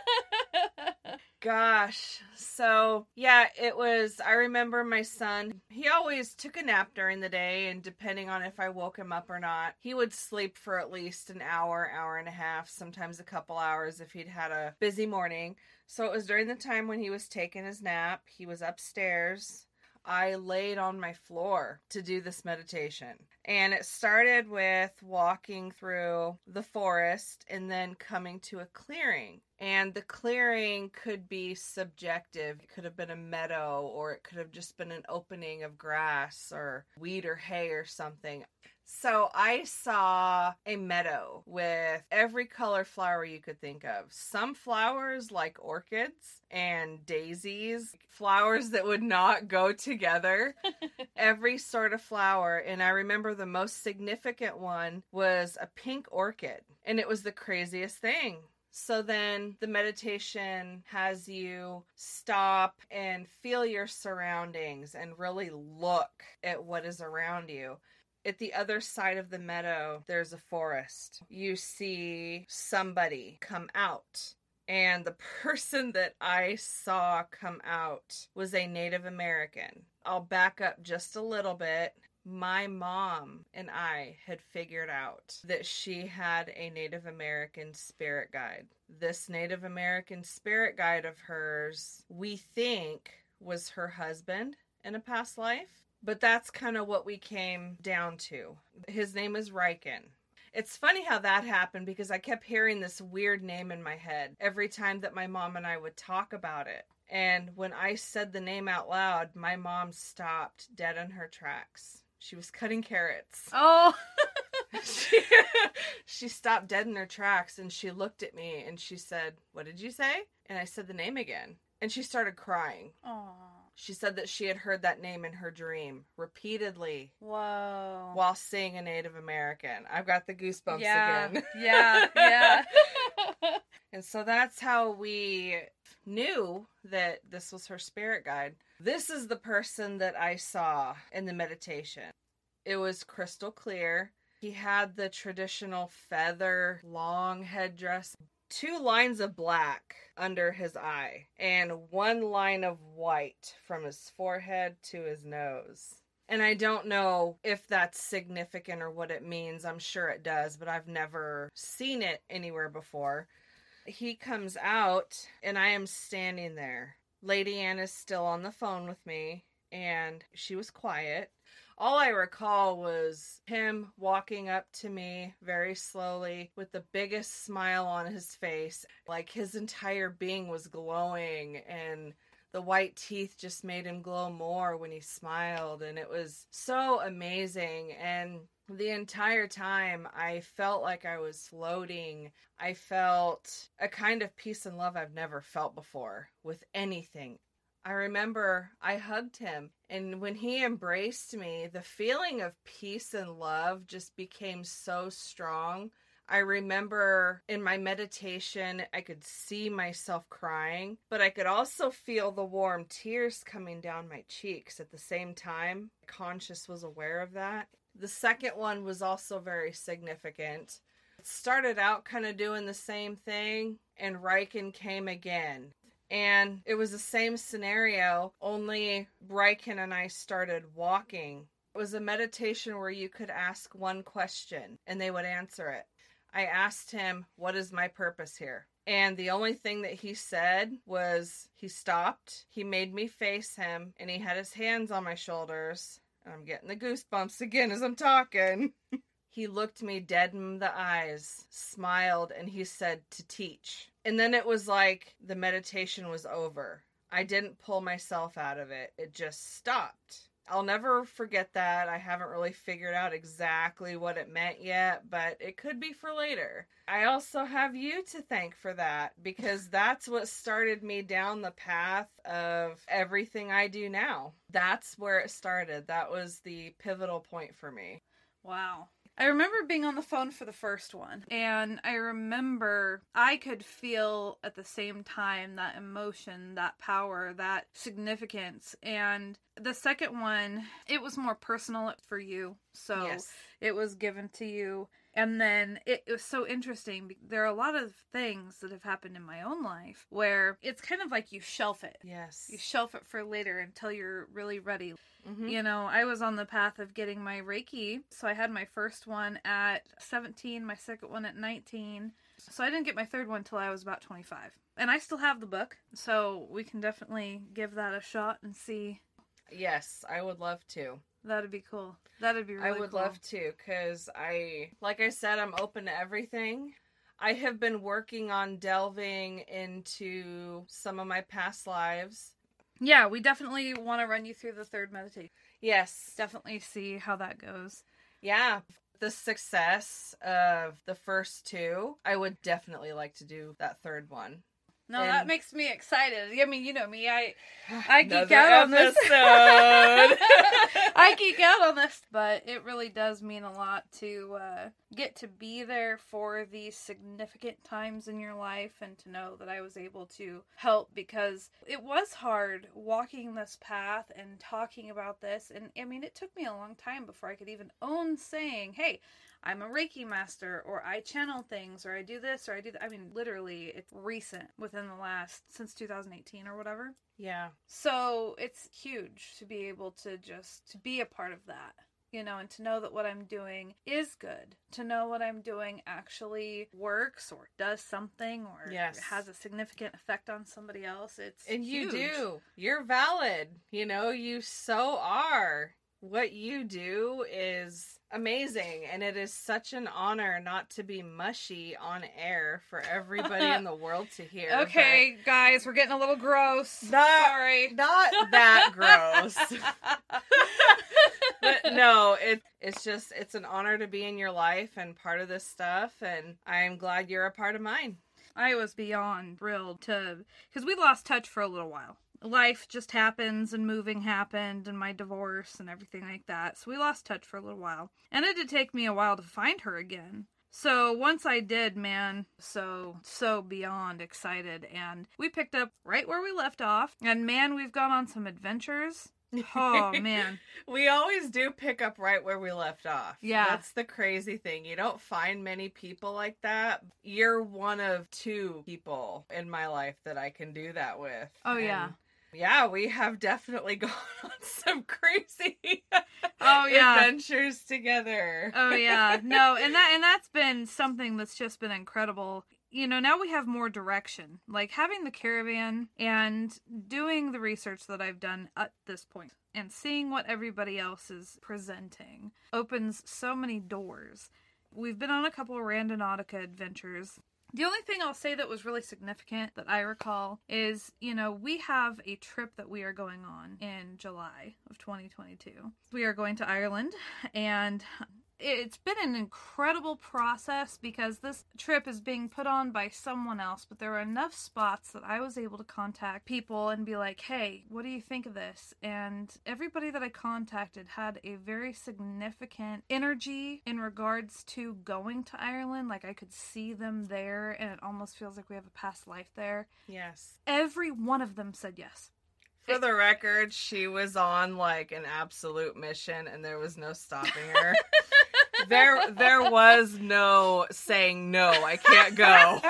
Gosh. So, yeah, it was, I remember my son, he always took a nap during the day, and depending on if I woke him up or not, he would sleep for at least an hour, hour and a half, sometimes a couple hours if he'd had a busy morning. So it was during the time when he was taking his nap. He was upstairs. I laid on my floor to do this meditation. And it started with walking through the forest and then coming to a clearing. And the clearing could be subjective. It could have been a meadow, or it could have just been an opening of grass or wheat or hay or something. So I saw a meadow with every color flower you could think of. Some flowers like orchids and daisies, flowers that would not go together. Every sort of flower. And I remember the most significant one was a pink orchid. And it was the craziest thing. So then the meditation has you stop and feel your surroundings and really look at what is around you. At the other side of the meadow, there's a forest. You see somebody come out. And the person that I saw come out was a Native American. I'll back up just a little bit. My mom and I had figured out that she had a Native American spirit guide. This Native American spirit guide of hers, we think, was her husband in a past life. But that's kind of what we came down to. His name is Riken. It's funny how that happened because I kept hearing this weird name in my head every time that my mom and I would talk about it. And when I said the name out loud, my mom stopped dead in her tracks. She was cutting carrots. Oh. She stopped dead in her tracks and she looked at me and she said, "What did you say?" And I said the name again. And she started crying. Aww. She said that she had heard that name in her dream repeatedly. Whoa. While seeing a Native American. I've got the goosebumps again. Yeah. And so that's how we knew that this was her spirit guide. This is the person that I saw in the meditation. It was crystal clear. He had the traditional feather, long headdress, 2 lines of black under his eye, and 1 line of white from his forehead to his nose. And I don't know if that's significant or what it means. I'm sure it does, but I've never seen it anywhere before. He comes out, and I am standing there. Lady Ann is still on the phone with me, and she was quiet. All I recall was him walking up to me very slowly with the biggest smile on his face. Like his entire being was glowing, and the white teeth just made him glow more when he smiled. And it was so amazing. And the entire time I felt like I was floating. I felt a kind of peace and love I've never felt before with anything. I remember I hugged him, and when he embraced me, the feeling of peace and love just became so strong. I remember in my meditation, I could see myself crying, but I could also feel the warm tears coming down my cheeks at the same time. Conscious was aware of that. The second one was also very significant. It started out kind of doing the same thing, and Riken came again. And it was the same scenario, only Riken and I started walking. It was a meditation where you could ask one question and they would answer it. I asked him, "What is my purpose here?" And the only thing that he said was he stopped, he made me face him, and he had his hands on my shoulders. And I'm getting the goosebumps again as I'm talking. He looked me dead in the eyes, smiled, and he said, "To teach." And then it was like the meditation was over. I didn't pull myself out of it. It just stopped. I'll never forget that. I haven't really figured out exactly what it meant yet, but it could be for later. I also have you to thank for that, because that's what started me down the path of everything I do now. That's where it started. That was the pivotal point for me. Wow. I remember being on the phone for the first one, and I remember I could feel at the same time that emotion, that power, that significance. And the second one, it was more personal for you, so yes. It was given to you. And then it was so interesting. There are a lot of things that have happened in my own life where it's kind of like you shelf it. Yes. You shelf it for later until you're really ready. Mm-hmm. You know, I was on the path of getting my Reiki. So I had my first one at 17, my second one at 19. So I didn't get my third one until I was about 25. And I still have the book. So we can definitely give that a shot and see. Yes, I would love to. That'd be cool. That'd be really cool. I would love to, because like I said, I'm open to everything. I have been working on delving into some of my past lives. Yeah, we definitely want to run you through the third meditation. Yes. Definitely see how that goes. Yeah. The success of the first 2, I would definitely like to do that third one. No, And that makes me excited. I mean, you know me. I geek out on this. I geek out on this. But it really does mean a lot to get to be there for these significant times in your life and to know that I was able to help, because it was hard walking this path and talking about this. And I mean, it took me a long time before I could even own saying, hey, I'm a Reiki master, or I channel things, or I do this, or I do that. I mean, literally, it's recent, within the last, since 2018 or whatever. Yeah. So it's huge to be able to just, to be a part of that, you know, and to know that what I'm doing is good. To know what I'm doing actually works or does something or has a significant effect on somebody else. It's And huge. you do. You're valid. You know, you so are. What you do is amazing, and it is such an honor not to be mushy on air for everybody in the world to hear. Okay, guys, we're getting a little gross. Sorry. Not that gross. But no, it's an honor to be in your life and part of this stuff, and I'm glad you're a part of mine. I was beyond thrilled because we lost touch for a little while. Life just happens, and moving happened, and my divorce and everything like that. So we lost touch for a little while. And it did take me a while to find her again. So once I did, man, so beyond excited. And we picked up right where we left off. And man, we've gone on some adventures. Oh, man. We always do pick up right where we left off. Yeah. That's the crazy thing. You don't find many people like that. You're one of two people in my life that I can do that with. Oh, yeah. Yeah, we have definitely gone on some crazy adventures together. Oh, yeah. No, and that's been something that's just been incredible. You know, now we have more direction. Like, having the caravan and doing the research that I've done at this point and seeing what everybody else is presenting opens so many doors. We've been on a couple of Randonautica adventures. The only thing I'll say that was really significant that I recall is, you know, we have a trip that we are going on in July of 2022. We are going to Ireland, and it's been an incredible process because this trip is being put on by someone else, but there were enough spots that I was able to contact people and be like, hey, what do you think of this? And everybody that I contacted had a very significant energy in regards to going to Ireland. Like, I could see them there, and it almost feels like we have a past life there. Yes. Every one of them said yes. For the record, she was on like an absolute mission, and there was no stopping her. There was no saying no, I can't go.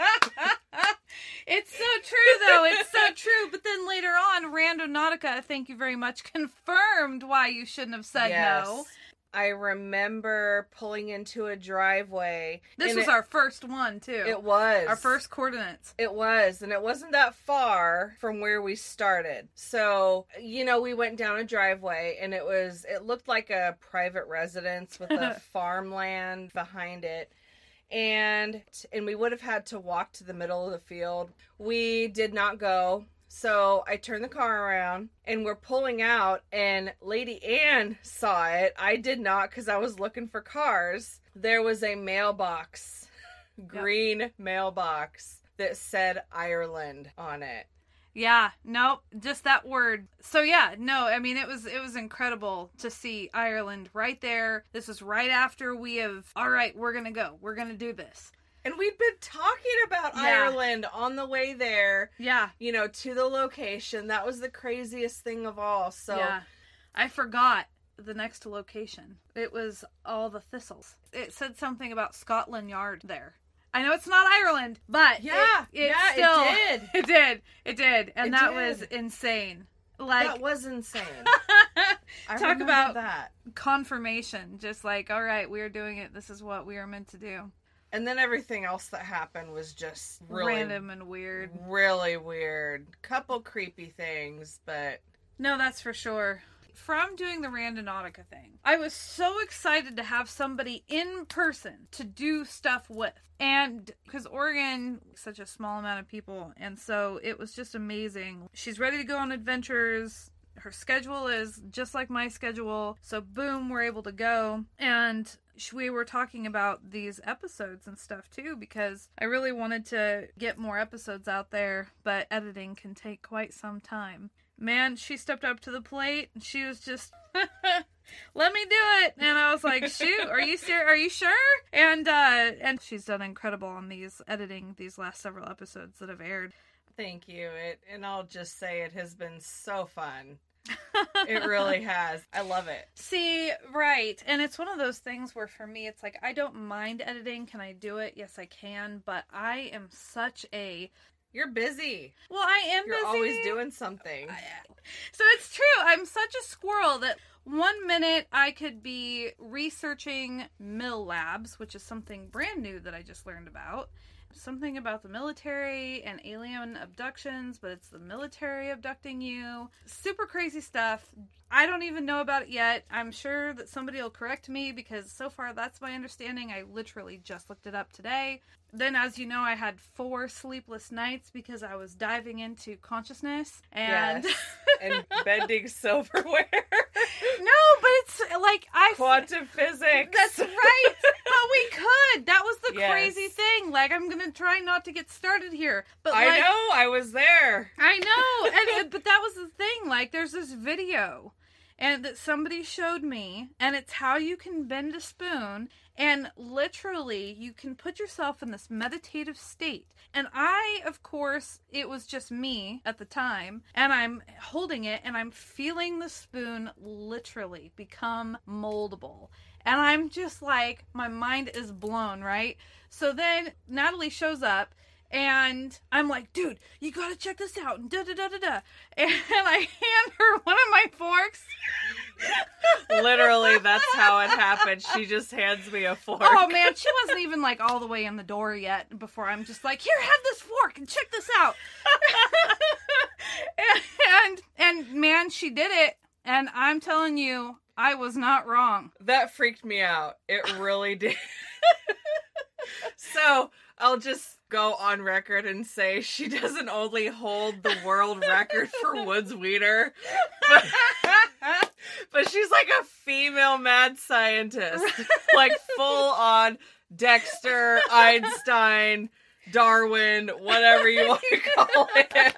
It's so true, though. It's so true. But then later on, Randonautica, thank you very much, confirmed why you shouldn't have said no. I remember pulling into a driveway. This was our first one, too. It was. Our first coordinates. It was, and it wasn't that far from where we started. So, you know, we went down a driveway, and it looked like a private residence with a farmland behind it. And we would have had to walk to the middle of the field. We did not go. So I turned the car around, and we're pulling out, and Lady Ann saw it. I did not, because I was looking for cars. There was a mailbox, green mailbox, that said Ireland on it. Yeah, nope, just that word. So yeah, no, I mean, it was incredible to see Ireland right there. This is right after all right, we're going to go. We're going to do this. And we'd been talking about Ireland on the way there. Yeah. You know, to the location. That was the craziest thing of all. So yeah. I forgot the next location. It was all the thistles. It said something about Scotland Yard there. I know it's not Ireland, but it did. It did. And that was insane. Like, that was insane. Talk about that confirmation. Just like, all right, we are doing it. This is what we are meant to do. And then everything else that happened was just really random and weird. Really weird. Couple creepy things, but no, that's for sure. From doing the Randonautica thing, I was so excited to have somebody in person to do stuff with. And because Oregon, such a small amount of people, and so it was just amazing. She's ready to go on adventures. her schedule is just like my schedule. So boom, we're able to go. And we were talking about these episodes and stuff too, because I really wanted to get more episodes out there, but editing can take quite some time. Man, she stepped up to the plate and she was just, let me do it. And I was like, shoot, are you sure? And she's done incredible on these editing these last several episodes that have aired. Thank you. And I'll just say it has been so fun. It really has. I love it. See, right. And it's one of those things where for me, it's like, I don't mind editing. Can I do it? Yes, I can. But I am such a... You're busy. Well, I am busy. You're always doing something. So it's true. I'm such a squirrel that 1 minute I could be researching Mill Labs, which is something brand new that I just learned about. Something about the military and alien abductions, but it's the military abducting you. Super crazy stuff. I don't even know about it yet. I'm sure that somebody will correct me because so far that's my understanding. I literally just looked it up today. Then, as you know, I had 4 sleepless nights because I was diving into consciousness and yes. And bending silverware. No, but it's like quantum physics. That's right. But we could. That was the yes. crazy thing. Like, I'm gonna try not to get started here. But I know. I was there. I know. But that was the thing. Like, there's this video. And that somebody showed me, and it's how you can bend a spoon, and literally you can put yourself in this meditative state. And I, of course, it was just me at the time, and I'm holding it, and I'm feeling the spoon literally become moldable. And I'm just like, my mind is blown, right? So then Natalie shows up, and I'm like, dude, you gotta check this out. And da-da-da-da-da. And I hand her one of my forks. Literally, that's how it happened. She just hands me a fork. Oh, man, she wasn't even, like, all the way in the door yet before I'm just like, here, have this fork and check this out. and man, she did it. And I'm telling you, I was not wrong. That freaked me out. It really did. So, I'll just go on record and say she doesn't only hold the world record for Woods Wiener, but she's like a female mad scientist. Like full on Dexter, Einstein, Darwin, whatever you want to call it.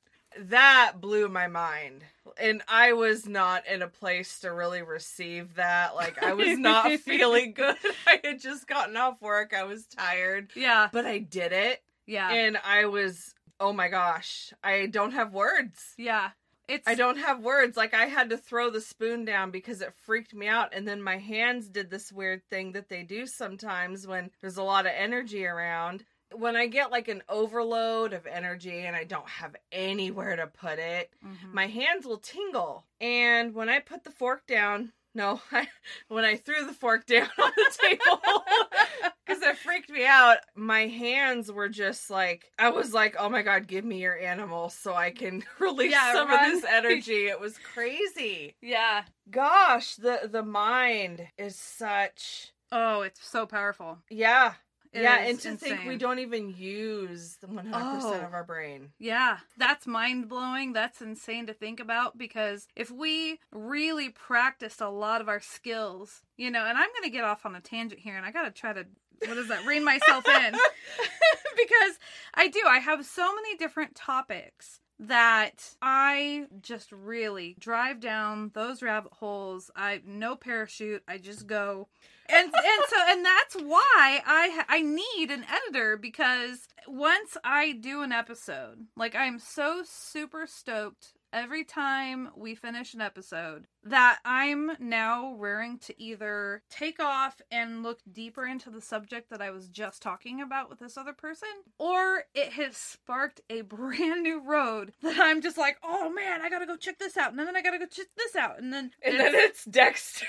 That blew my mind. And I was not in a place to really receive that. Like, I was not feeling good. I had just gotten off work. I was tired. Yeah. But I did it. Yeah. And I was, oh my gosh, I don't have words. Yeah. I don't have words. Like, I had to throw the spoon down because it freaked me out. And then my hands did this weird thing that they do sometimes when there's a lot of energy around. When I get like an overload of energy and I don't have anywhere to put it, my hands will tingle. And when I put the fork down, when I threw the fork down on the table, because it freaked me out, my hands were just like, I was like, oh my God, give me your animal so I can release some of this energy. It was crazy. Yeah. Gosh, the mind is such... Oh, it's so powerful. Yeah. And to insane. think we don't even use the 100% of our brain. Yeah, that's mind-blowing. That's insane to think about, because if we really practiced a lot of our skills, and I'm going to get off on a tangent here, and I got to try to, rein myself in, because I have so many different topics that I just really drive down those rabbit holes. No parachute. I just go. And that's why I need an editor, because once I do an episode, like, I'm so super stoked every time we finish an episode that I'm now raring to either take off and look deeper into the subject that I was just talking about with this other person, or it has sparked a brand new road that I'm just like, oh man, I gotta go check this out, and then I gotta go check this out, and then it's Dexter.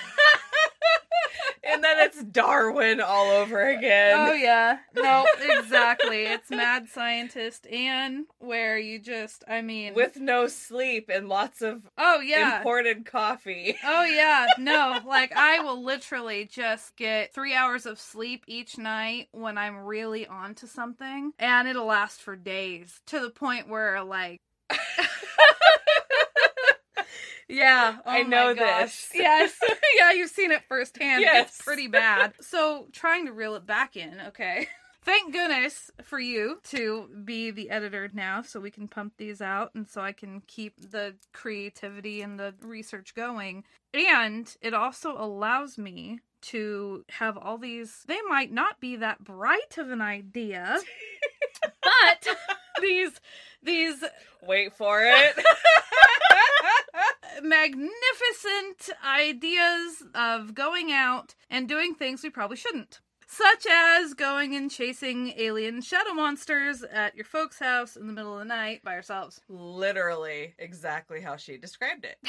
And then it's Darwin all over again. Oh, yeah. No, exactly. It's Mad Scientist Anne, where you just, with no sleep and lots of imported coffee. Oh, yeah. No, like, I will literally just get 3 hours of sleep each night when I'm really onto something, and it'll last for days, to the point where, like... Yeah. Oh I know my gosh. this. Yes. Yeah, you've seen it firsthand. Yes. It's pretty bad. So, trying to reel it back in, okay. Thank goodness for you to be the editor now so we can pump these out and so I can keep the creativity and the research going. And it also allows me to have all these, they might not be that bright of an idea, but these Wait for it. magnificent ideas of going out and doing things we probably shouldn't. Such as going and chasing alien shadow monsters at your folks' house in the middle of the night by ourselves. Literally exactly how she described it.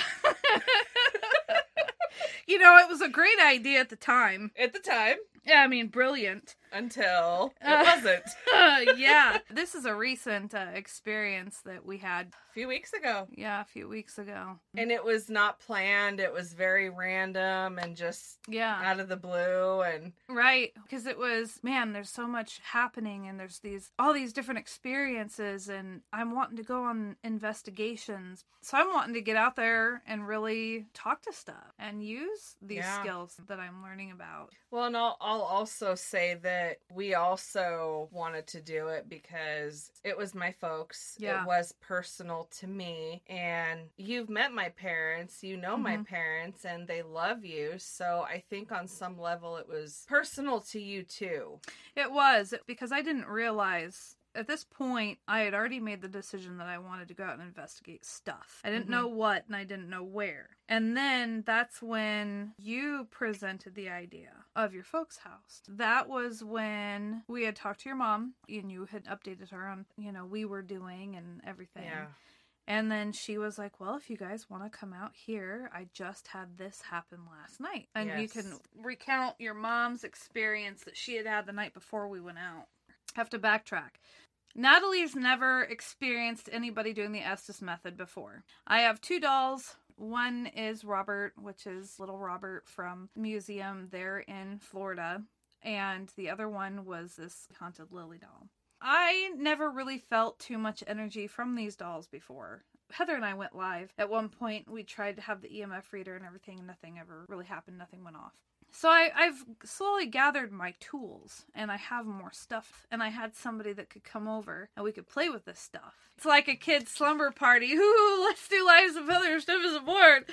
You know, it was a great idea at the time. At the time. Yeah, I mean, brilliant. Until it wasn't. Yeah. This is a recent experience that we had. A few weeks ago. Yeah, a few weeks ago. And it was not planned. It was very random and just out of the blue. And right. Because it was, man, there's so much happening and there's all these different experiences and I'm wanting to go on investigations. So I'm wanting to get out there and really talk to stuff and use these skills that I'm learning about. Well, and I'll also say that we also wanted to do it because it was my folks. Yeah. It was personal to me. And you've met my parents. You know my parents. And they love you. So I think on some level it was personal to you too. It was. Because I didn't realize... At this point, I had already made the decision that I wanted to go out and investigate stuff. I didn't know what and I didn't know where. And then that's when you presented the idea of your folks' house. That was when we had talked to your mom and you had updated her on, we were doing and everything. Yeah. And then she was like, well, if you guys want to come out here, I just had this happen last night. And you can recount your mom's experience that she had the night before we went out. Have to backtrack. Natalie's never experienced anybody doing the Estes method before. I have 2 dolls. One is Robert, which is little Robert from museum there in Florida. And the other one was this haunted Lily doll. I never really felt too much energy from these dolls before. Heather and I went live. At one point, we tried to have the EMF reader and everything, and nothing ever really happened. Nothing went off. So I've slowly gathered my tools, and I have more stuff, and I had somebody that could come over, and we could play with this stuff. It's like a kid's slumber party. Ooh, let's do Lives of Heather, stuff is aboard.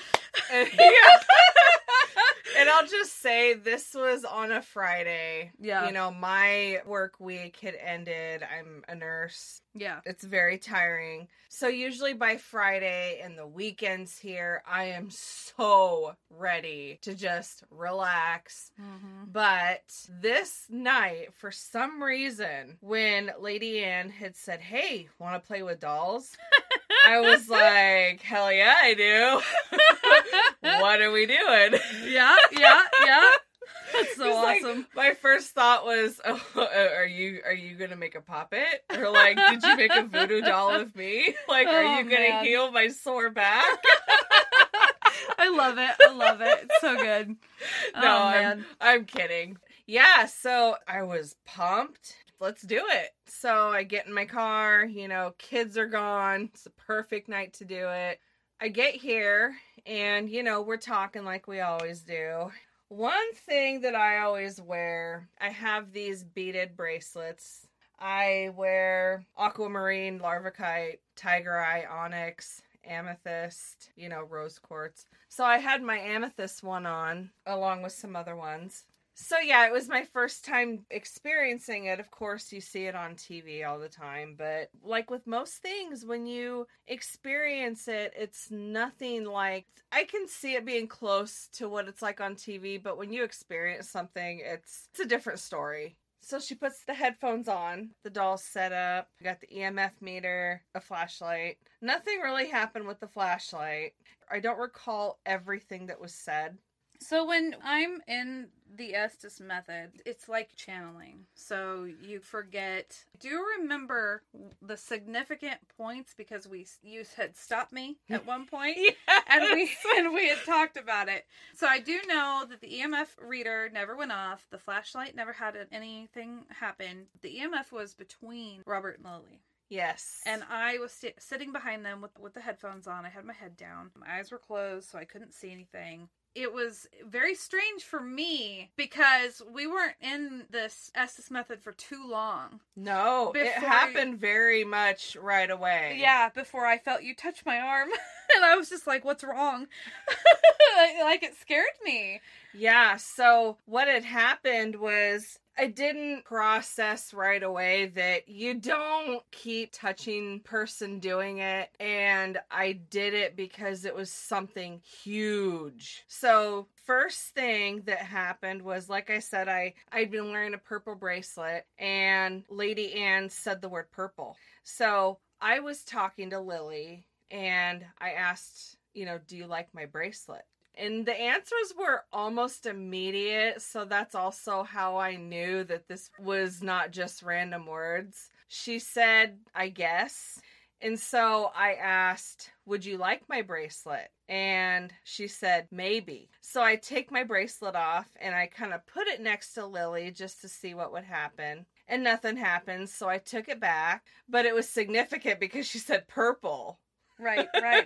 And I'll just say, this was on a Friday. Yeah. My work week had ended. I'm a nurse. Yeah. It's very tiring. So usually by Friday and the weekends here, I am so ready to just relax. Mm-hmm. But this night, for some reason, when Lady Ann had said, hey, want to play with dolls? I was like, hell yeah, I do. What are we doing? Yeah. That's so awesome. My first thought was, oh, are you gonna make a puppet? Or like, did you make a voodoo doll of me? Like, are you gonna heal my sore back? I love it. It's so good. No, man. I'm kidding. Yeah, so I was pumped. Let's do it. So I get in my car, kids are gone. It's a perfect night to do it. I get here and, we're talking like we always do. One thing that I always wear, I have these beaded bracelets. I wear aquamarine, larvicite, tiger eye, onyx, amethyst, rose quartz. So I had my amethyst one on along with some other ones. So yeah, it was my first time experiencing it. Of course, you see it on TV all the time, but like with most things, when you experience it, it's nothing like, I can see it being close to what it's like on TV, but when you experience something, it's a different story. So she puts the headphones on, the doll's set up, got the EMF meter, a flashlight. Nothing really happened with the flashlight. I don't recall everything that was said. So when I'm in the Estes method, it's like channeling. So you forget. Do you remember the significant points? Because you had stopped me at one point. Yes. And we had talked about it. So I do know that the EMF reader never went off. The flashlight never had anything happen. The EMF was between Robert and Lily. Yes. And I was sitting behind them with the headphones on. I had my head down. My eyes were closed, so I couldn't see anything. It was very strange for me because we weren't in this Estes method for too long. No, it happened very much right away. Yeah, before I felt you touch my arm. And I was just like, what's wrong? Like, it scared me. Yeah, so what had happened was I didn't process right away that you don't keep touching person doing it, and I did it because it was something huge. So first thing that happened was, like I said, I'd been wearing a purple bracelet, and Lady Anne said the word purple. So I was talking to Lily, and I asked, do you like my bracelet? And the answers were almost immediate, so that's also how I knew that this was not just random words. She said, I guess. And so I asked, would you like my bracelet? And she said, maybe. So I take my bracelet off, and I kind of put it next to Lily just to see what would happen. And nothing happened, so I took it back. But it was significant because she said purple. Right.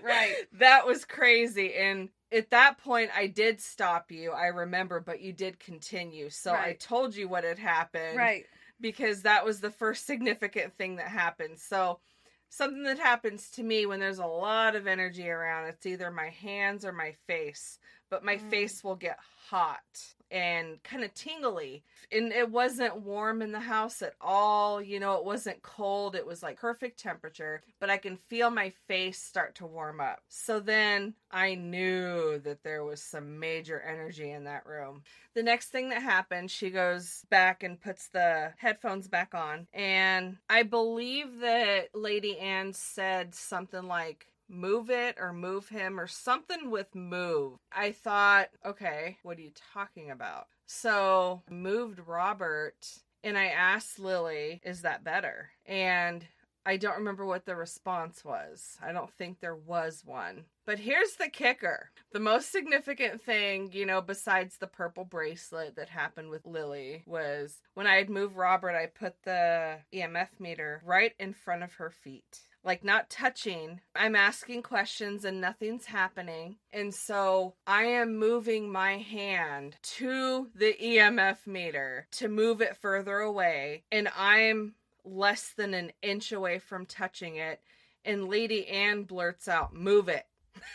That was crazy. And at that point, I did stop you, I remember, but you did continue. So right. I told you what had happened. Right. Because that was the first significant thing that happened. So something that happens to me when there's a lot of energy around, it's either my hands or my face. But my face will get hot and kind of tingly. And it wasn't warm in the house at all. It wasn't cold. It was like perfect temperature. But I can feel my face start to warm up. So then I knew that there was some major energy in that room. The next thing that happened, she goes back and puts the headphones back on. And I believe that Lady Anne said something like, move it or move him or something with move. I thought, okay, what are you talking about? So I moved Robert, and I asked Lily, is that better? And I don't remember what the response was. I don't think there was one. But here's the kicker. The most significant thing, besides the purple bracelet that happened with Lily was when I had moved Robert, I put the EMF meter right in front of her feet. Like, not touching. I'm asking questions and nothing's happening. And so I am moving my hand to the EMF meter to move it further away. And I'm less than an inch away from touching it. And Lady Anne blurts out, move it.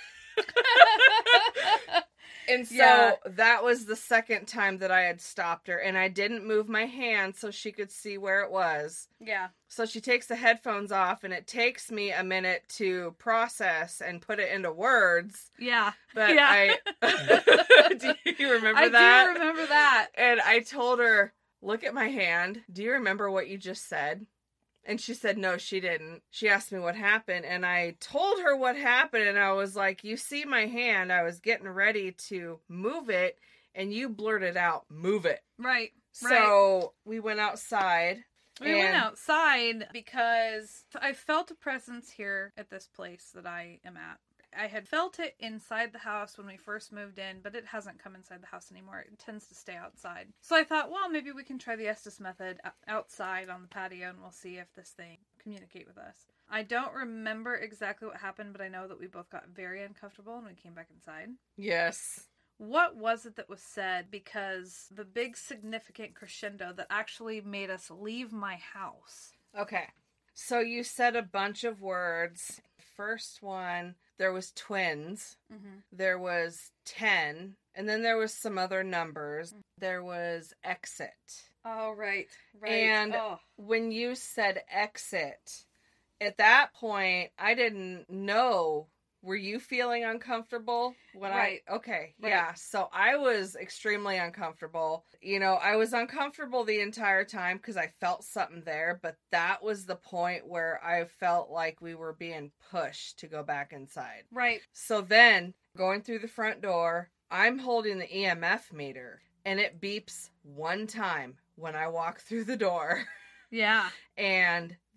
And so that was the second time that I had stopped her, and I didn't move my hand so she could see where it was. Yeah. So she takes the headphones off, and it takes me a minute to process and put it into words. Yeah. But yeah. Do you remember that? I do remember that. And I told her, look at my hand. Do you remember what you just said? And she said, no, she didn't. She asked me what happened, and I told her what happened, and I was like, you see my hand? I was getting ready to move it, and you blurted out, move it. Right. So we went outside. We went outside because I felt a presence here at this place that I am at. I had felt it inside the house when we first moved in, but it hasn't come inside the house anymore. It tends to stay outside. So I thought, well, maybe we can try the Estes method outside on the patio, and we'll see if this thing communicate with us. I don't remember exactly what happened, but I know that we both got very uncomfortable when we came back inside. Yes. What was it that was said? Because the big significant crescendo that actually made us leave my house. Okay. So you said a bunch of words. First one, there was twins. Mm-hmm. There was 10. And then there was some other numbers. Mm-hmm. There was exit. Oh, right. And when you said exit, at that point, I didn't know. Were you feeling uncomfortable when right. Okay, right. Yeah. So I was extremely uncomfortable. I was uncomfortable the entire time because I felt something there, but that was the point where I felt like we were being pushed to go back inside. Right. So then, going through the front door, I'm holding the EMF meter, and it beeps one time when I walk through the door. Yeah. And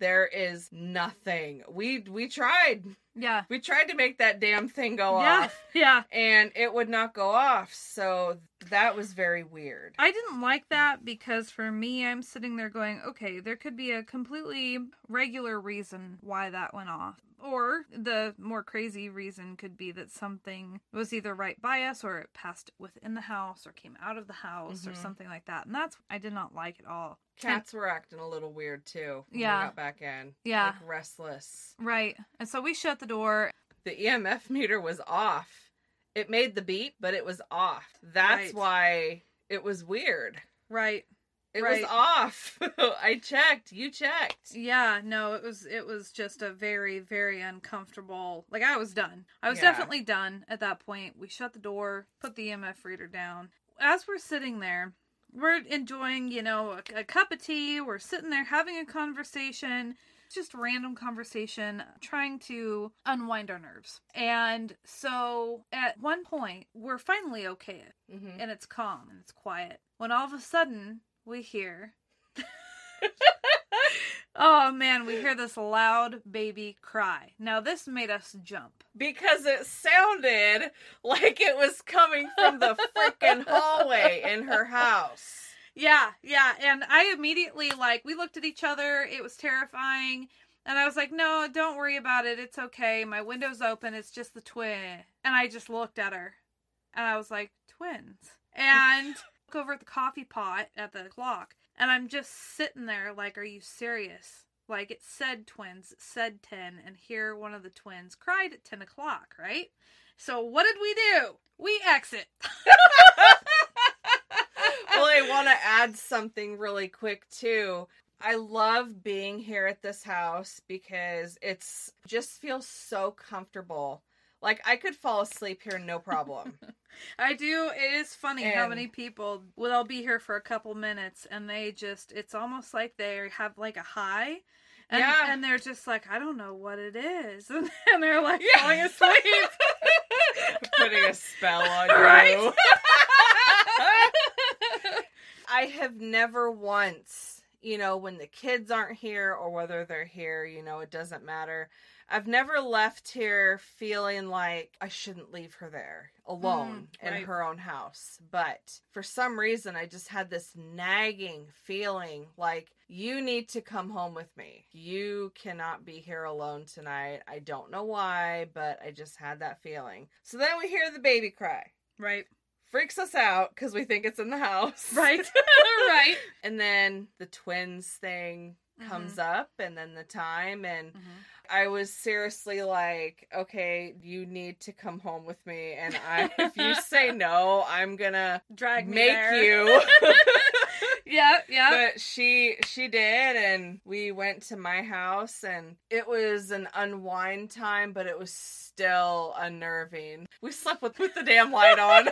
there is nothing. We tried. Yeah. We tried to make that damn thing go off. Yeah. And it would not go off. So that was very weird. I didn't like that because for me, I'm sitting there going, okay, there could be a completely regular reason why that went off. Or the more crazy reason could be that something was either right by us or it passed within the house or came out of the house or something like that. And that's, I did not like at all. Cats were acting a little weird too when we got back in. Yeah. Like restless. Right. And so we shut the door. The EMF meter was off. It made the beep, but it was off. That's why it was weird. Right. It was off. I checked. You checked. Yeah, no, it was just a very, very uncomfortable. Like, I was done. I was definitely done at that point. We shut the door, put the EMF reader down. As we're sitting there, we're enjoying, you know, a cup of tea. We're sitting there having a conversation. Just random conversation, trying to unwind our nerves. And so at one point, we're finally okay. And it's calm and it's quiet. When all of a sudden, we hear... oh man, we hear this loud baby cry. Now this made us jump. Because it sounded like it was coming from the freaking hallway in her house. Yeah, and I immediately, like, we looked at each other, it was terrifying, and I was like, no, don't worry about it, it's okay, my window's open, it's just the twin. And I just looked at her, and I was like, twins. And look over at the coffee pot at the clock, and I'm just sitting there like, are you serious? Like, it said twins, it said 10, and here one of the twins cried at 10 o'clock, right? So what did we do? We exit. Well, I want to add something really quick, too. I love being here at this house because it's just feels so comfortable. Like, I could fall asleep here, no problem. I do. It is funny how many people will be here for a couple minutes and they just, it's almost like they have like a high. And they're just like, I don't know what it is. And they're like falling asleep. Putting a spell on you. Right? I have never once, you know, when the kids aren't here or whether they're here, you know, it doesn't matter. I've never left here feeling like I shouldn't leave her there alone in her own house. But for some reason, I just had this nagging feeling like, you need to come home with me. You cannot be here alone tonight. I don't know why, but I just had that feeling. So then we hear the baby cry. Right. Freaks us out because we think it's in the house. Right. Right. And then the twins thing comes up and then the time and I was seriously like, okay, you need to come home with me and if you say no, I'm gonna make you. Yeah. But she did and we went to my house and it was an unwind time, but it was still unnerving. We slept with the damn light on.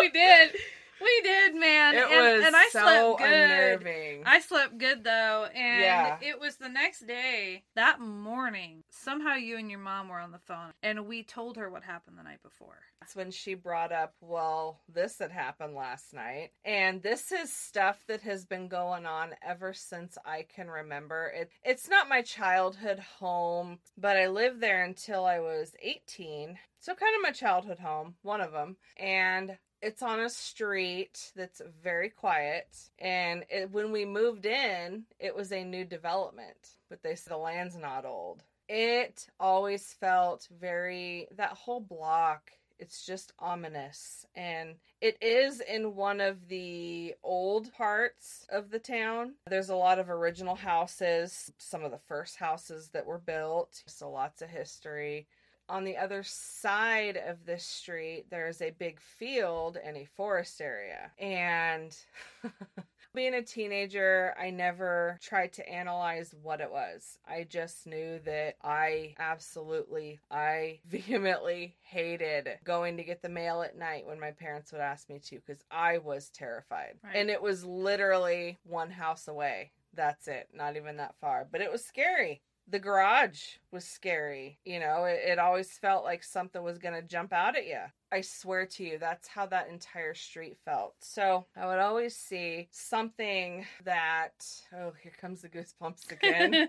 We did, man. It was I so slept good. Unnerving. I slept good, though. And it was the next day, that morning, somehow you and your mom were on the phone. And we told her what happened the night before. That's when she brought up, well, this had happened last night. And this is stuff that has been going on ever since I can remember. It's not my childhood home, but I lived there until I was 18. So kind of my childhood home, one of them. And it's on a street that's very quiet, and when we moved in, it was a new development, but they said the land's not old. It always felt that whole block, it's just ominous, and it is in one of the old parts of the town. There's a lot of original houses, some of the first houses that were built, so lots of history. On the other side of this street, there's a big field and a forest area. And being a teenager, I never tried to analyze what it was. I just knew that I vehemently hated going to get the mail at night when my parents would ask me to, because I was terrified. Right. And it was literally one house away. That's it. Not even that far. But it was scary. The garage was scary. You know, it always felt like something was going to jump out at you. I swear to you, that's how that entire street felt. So I would always see something that, oh, here comes the goosebumps again.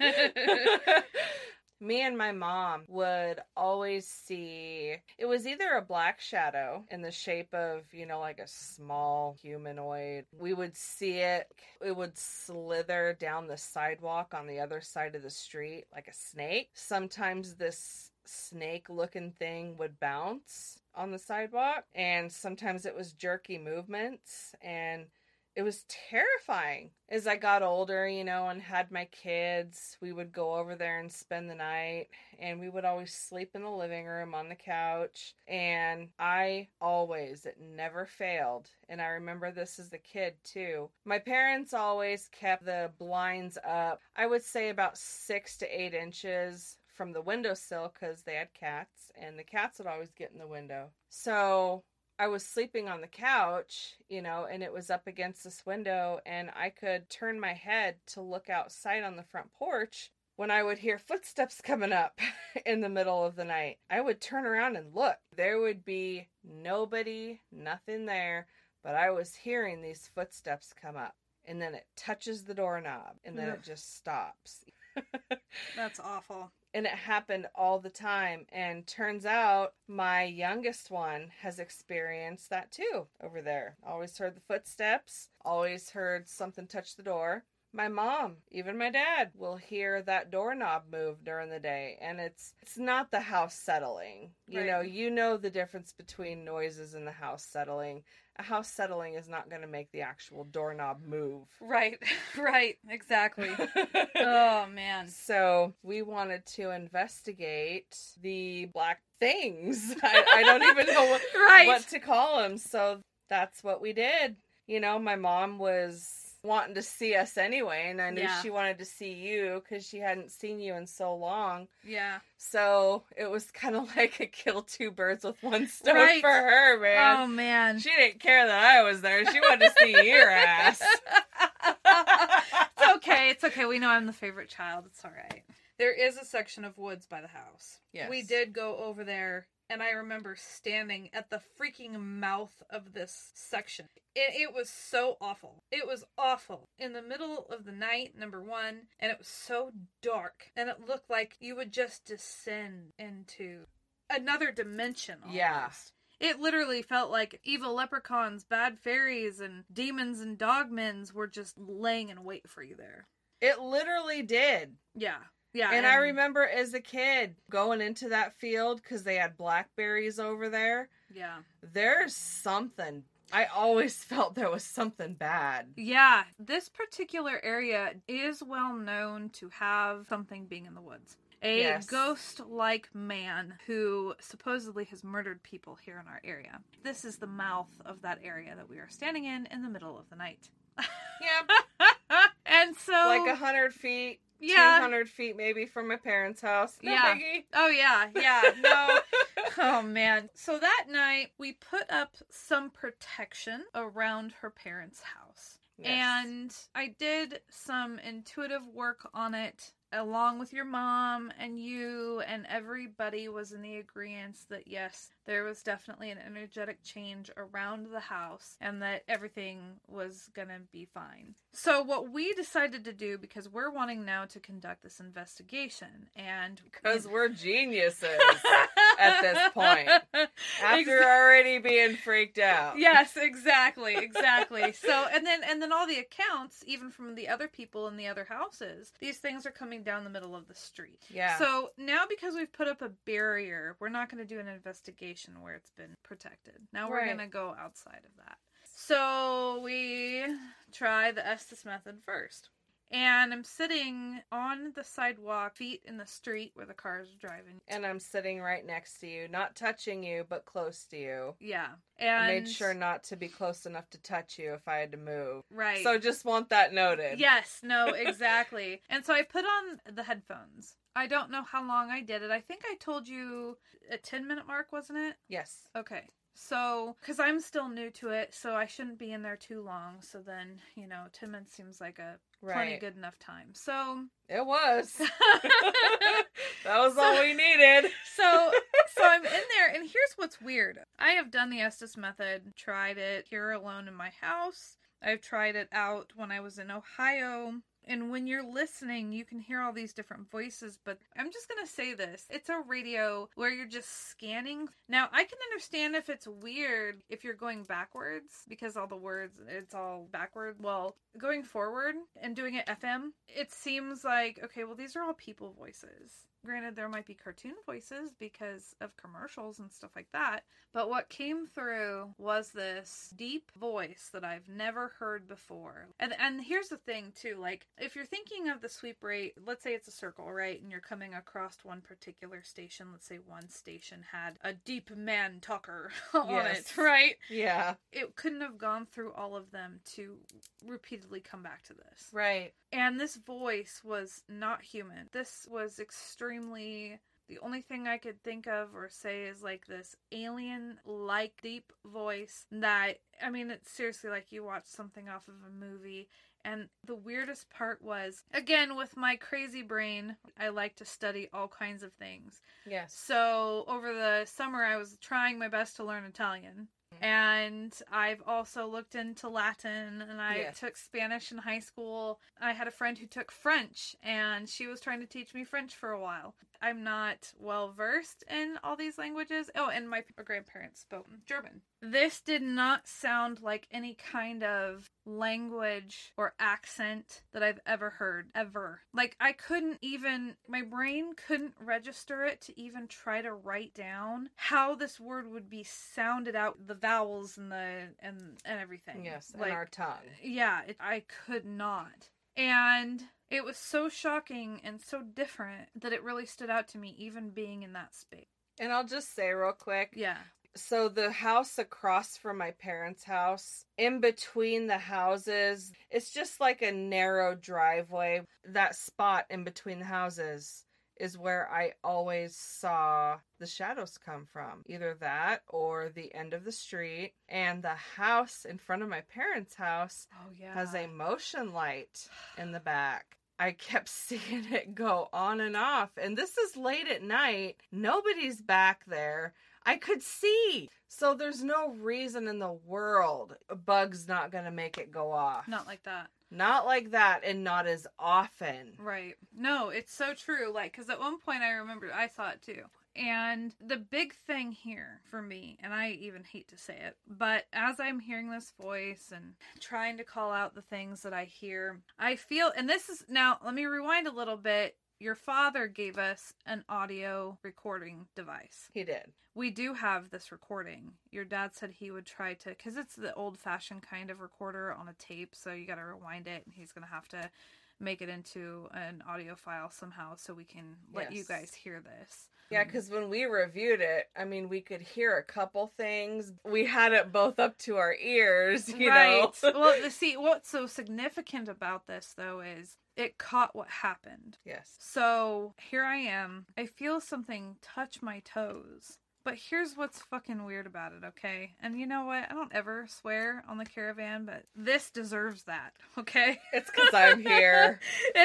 Me and my mom would always see, it was either a black shadow in the shape of, you know, like a small humanoid. We would see it would slither down the sidewalk on the other side of the street like a snake. Sometimes this snake looking thing would bounce on the sidewalk, and sometimes it was jerky movements, and it was terrifying. As I got older, you know, and had my kids, we would go over there and spend the night, and we would always sleep in the living room on the couch. And it never failed. And I remember this as a kid too. My parents always kept the blinds up, I would say about 6 to 8 inches from the windowsill, because they had cats, and the cats would always get in the window. So I was sleeping on the couch, you know, and it was up against this window, and I could turn my head to look outside on the front porch when I would hear footsteps coming up in the middle of the night. I would turn around and look. There would be nobody, nothing there, but I was hearing these footsteps come up, and then it touches the doorknob, and then it just stops. That's awful. And it happened all the time. And turns out my youngest one has experienced that too over there. Always heard the footsteps, always heard something touch the door. My mom, even my dad, will hear that doorknob move during the day. And it's not the house settling. You know the difference between noises and the house settling. A house settling is not going to make the actual doorknob move. Right, exactly. Oh, man. So we wanted to investigate the black things. I don't even know what to call them. So that's what we did. You know, my mom was wanting to see us anyway, and I knew she wanted to see you because she hadn't seen you in so long. Yeah. So it was kind of like a kill two birds with one stone for her, man. Oh, man. She didn't care that I was there. She wanted to see your ass. It's okay. We know I'm the favorite child. It's all right. There is a section of woods by the house. Yes. We did go over there, and I remember standing at the freaking mouth of this section. It was so awful. It was awful. In the middle of the night, number one, and it was so dark, and it looked like you would just descend into another dimension almost. Yeah. It literally felt like evil leprechauns, bad fairies, and demons and dogmens were just laying in wait for you there. It literally did. Yeah. Yeah. And I remember as a kid going into that field because they had blackberries over there. Yeah. There's something. I always felt there was something bad. Yeah. This particular area is well known to have something being in the woods. A ghost-like man who supposedly has murdered people here in our area. This is the mouth of that area that we are standing in the middle of the night. Yeah. And so... like 100 feet. Yeah. 200 feet maybe from my parents' house. No biggie. Oh, yeah. No. Oh, man. So that night, we put up some protection around her parents' house. Yes. And I did some intuitive work on it, along with your mom and you, and everybody was in the agreement that yes, there was definitely an energetic change around the house and that everything was gonna be fine. So what we decided to do, because we're wanting now to conduct this investigation, and because we're geniuses at this point, after already being freaked out. Yes, exactly. So and then all the accounts, even from the other people in the other houses, these things are coming down the middle of the street. Yeah. So now, because we've put up a barrier, we're not going to do an investigation where it's been protected. Now we're going to go outside of that. So we try the Estes method first. And I'm sitting on the sidewalk, feet in the street where the cars are driving. And I'm sitting right next to you, not touching you, but close to you. Yeah. And I made sure not to be close enough to touch you if I had to move. Right. So just want that noted. Yes, no, exactly. And so I put on the headphones. I don't know how long I did it. I think I told you a 10-minute mark, wasn't it? Yes. Okay. So, because I'm still new to it, so I shouldn't be in there too long. So then, 10 minutes seems like a plenty good enough time. So it was. That was all we needed. So I'm in there, and here's what's weird. I have done the Estes method, tried it here alone in my house. I've tried it out when I was in Ohio. And when you're listening, you can hear all these different voices, but I'm just going to say this. It's a radio where you're just scanning. Now, I can understand if it's weird if you're going backwards, because all the words, it's all backward. Well, going forward and doing it FM, it seems like, okay, well, these are all people voices. Granted, there might be cartoon voices because of commercials and stuff like that. But what came through was this deep voice that I've never heard before. And here's the thing, too. Like, if you're thinking of the sweep rate, let's say it's a circle, right? And you're coming across one particular station. Let's say one station had a deep man talker on it, right? Yeah. It couldn't have gone through all of them to repeatedly come back to this. Right. And this voice was not human. This was extremely... The only thing I could think of or say is like this alien-like deep voice that, I mean, it's seriously like you watch something off of a movie. And the weirdest part was, again, with my crazy brain, I like to study all kinds of things. Yes. So over the summer, I was trying my best to learn Italian. And I've also looked into Latin, and I took Spanish in high school. I had a friend who took French, and she was trying to teach me French for a while. I'm not well versed in all these languages. Oh, and my grandparents spoke German. This did not sound like any kind of language or accent that I've ever heard, ever. Like, I couldn't even, my brain couldn't register it to even try to write down how this word would be sounded out, the vowels and everything. Yes, like, in our tongue. Yeah, I could not. And it was so shocking and so different that it really stood out to me, even being in that space. And I'll just say real quick. Yeah. So the house across from my parents' house, in between the houses, it's just like a narrow driveway. That spot in between the houses is where I always saw the shadows come from. Either that or the end of the street. And the house in front of my parents' house has a motion light in the back. I kept seeing it go on and off. And this is late at night. Nobody's back there. I could see. So there's no reason in the world a bug's not going to make it go off. Not like that. Not like that, and not as often. Right. No, it's so true. Like, because at one point I remember I saw it too. And the big thing here for me, and I even hate to say it, but as I'm hearing this voice and trying to call out the things that I hear, I feel, and this is, now let me rewind a little bit. Your father gave us an audio recording device. He did. We do have this recording. Your dad said he would try to, because it's the old-fashioned kind of recorder on a tape, so you got to rewind it, and he's going to have to make it into an audio file somehow so we can let you guys hear this. Yeah, because when we reviewed it, I mean, we could hear a couple things. We had it both up to our ears, you know. Well, see, what's so significant about this, though, is it caught what happened. Yes. So here I am. I feel something touch my toes. But here's what's fucking weird about it, okay? And you know what? I don't ever swear on the caravan, but this deserves that, okay? It's because I'm here.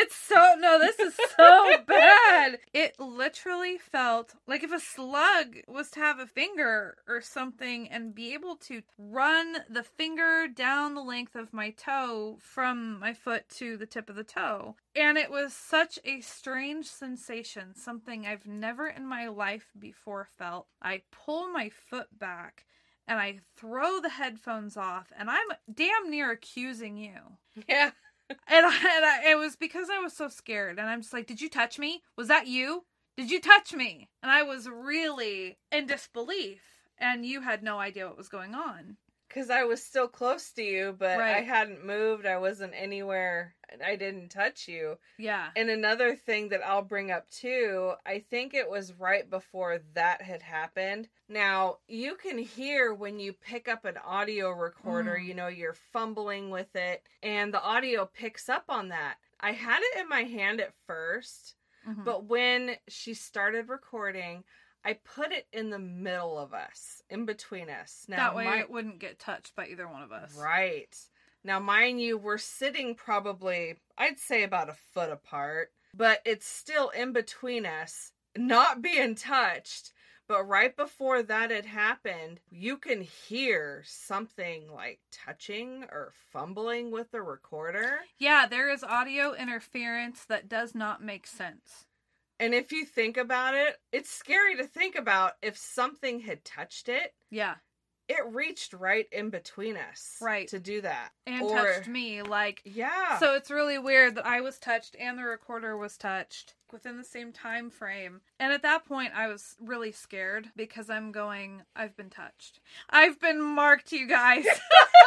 This is so bad. It literally felt like if a slug was to have a finger or something and be able to run the finger down the length of my toe from my foot to the tip of the toe. And it was such a strange sensation, something I've never in my life before felt. I pull my foot back and I throw the headphones off, and I'm damn near accusing you. Yeah. And it was because I was so scared, and I'm just like, did you touch me? Was that you? Did you touch me? And I was really in disbelief, and you had no idea what was going on. Because I was still close to you, but I hadn't moved. I wasn't anywhere. I didn't touch you. Yeah. And another thing that I'll bring up too, I think it was right before that had happened. Now, you can hear when you pick up an audio recorder, you know, you're fumbling with it, and the audio picks up on that. I had it in my hand at first, but when she started recording, I put it in the middle of us, in between us. Now, that way it wouldn't get touched by either one of us. Right. Now, mind you, we're sitting probably, I'd say about a foot apart, but it's still in between us, not being touched. But right before that had happened, you can hear something like touching or fumbling with the recorder. Yeah, there is audio interference that does not make sense. And if you think about it, it's scary to think about if something had touched it. Yeah. It reached right in between us. Right. To do that. And touched me. Like, yeah. So it's really weird that I was touched and the recorder was touched within the same time frame. And at that point, I was really scared because I'm going, I've been touched. I've been marked, you guys. You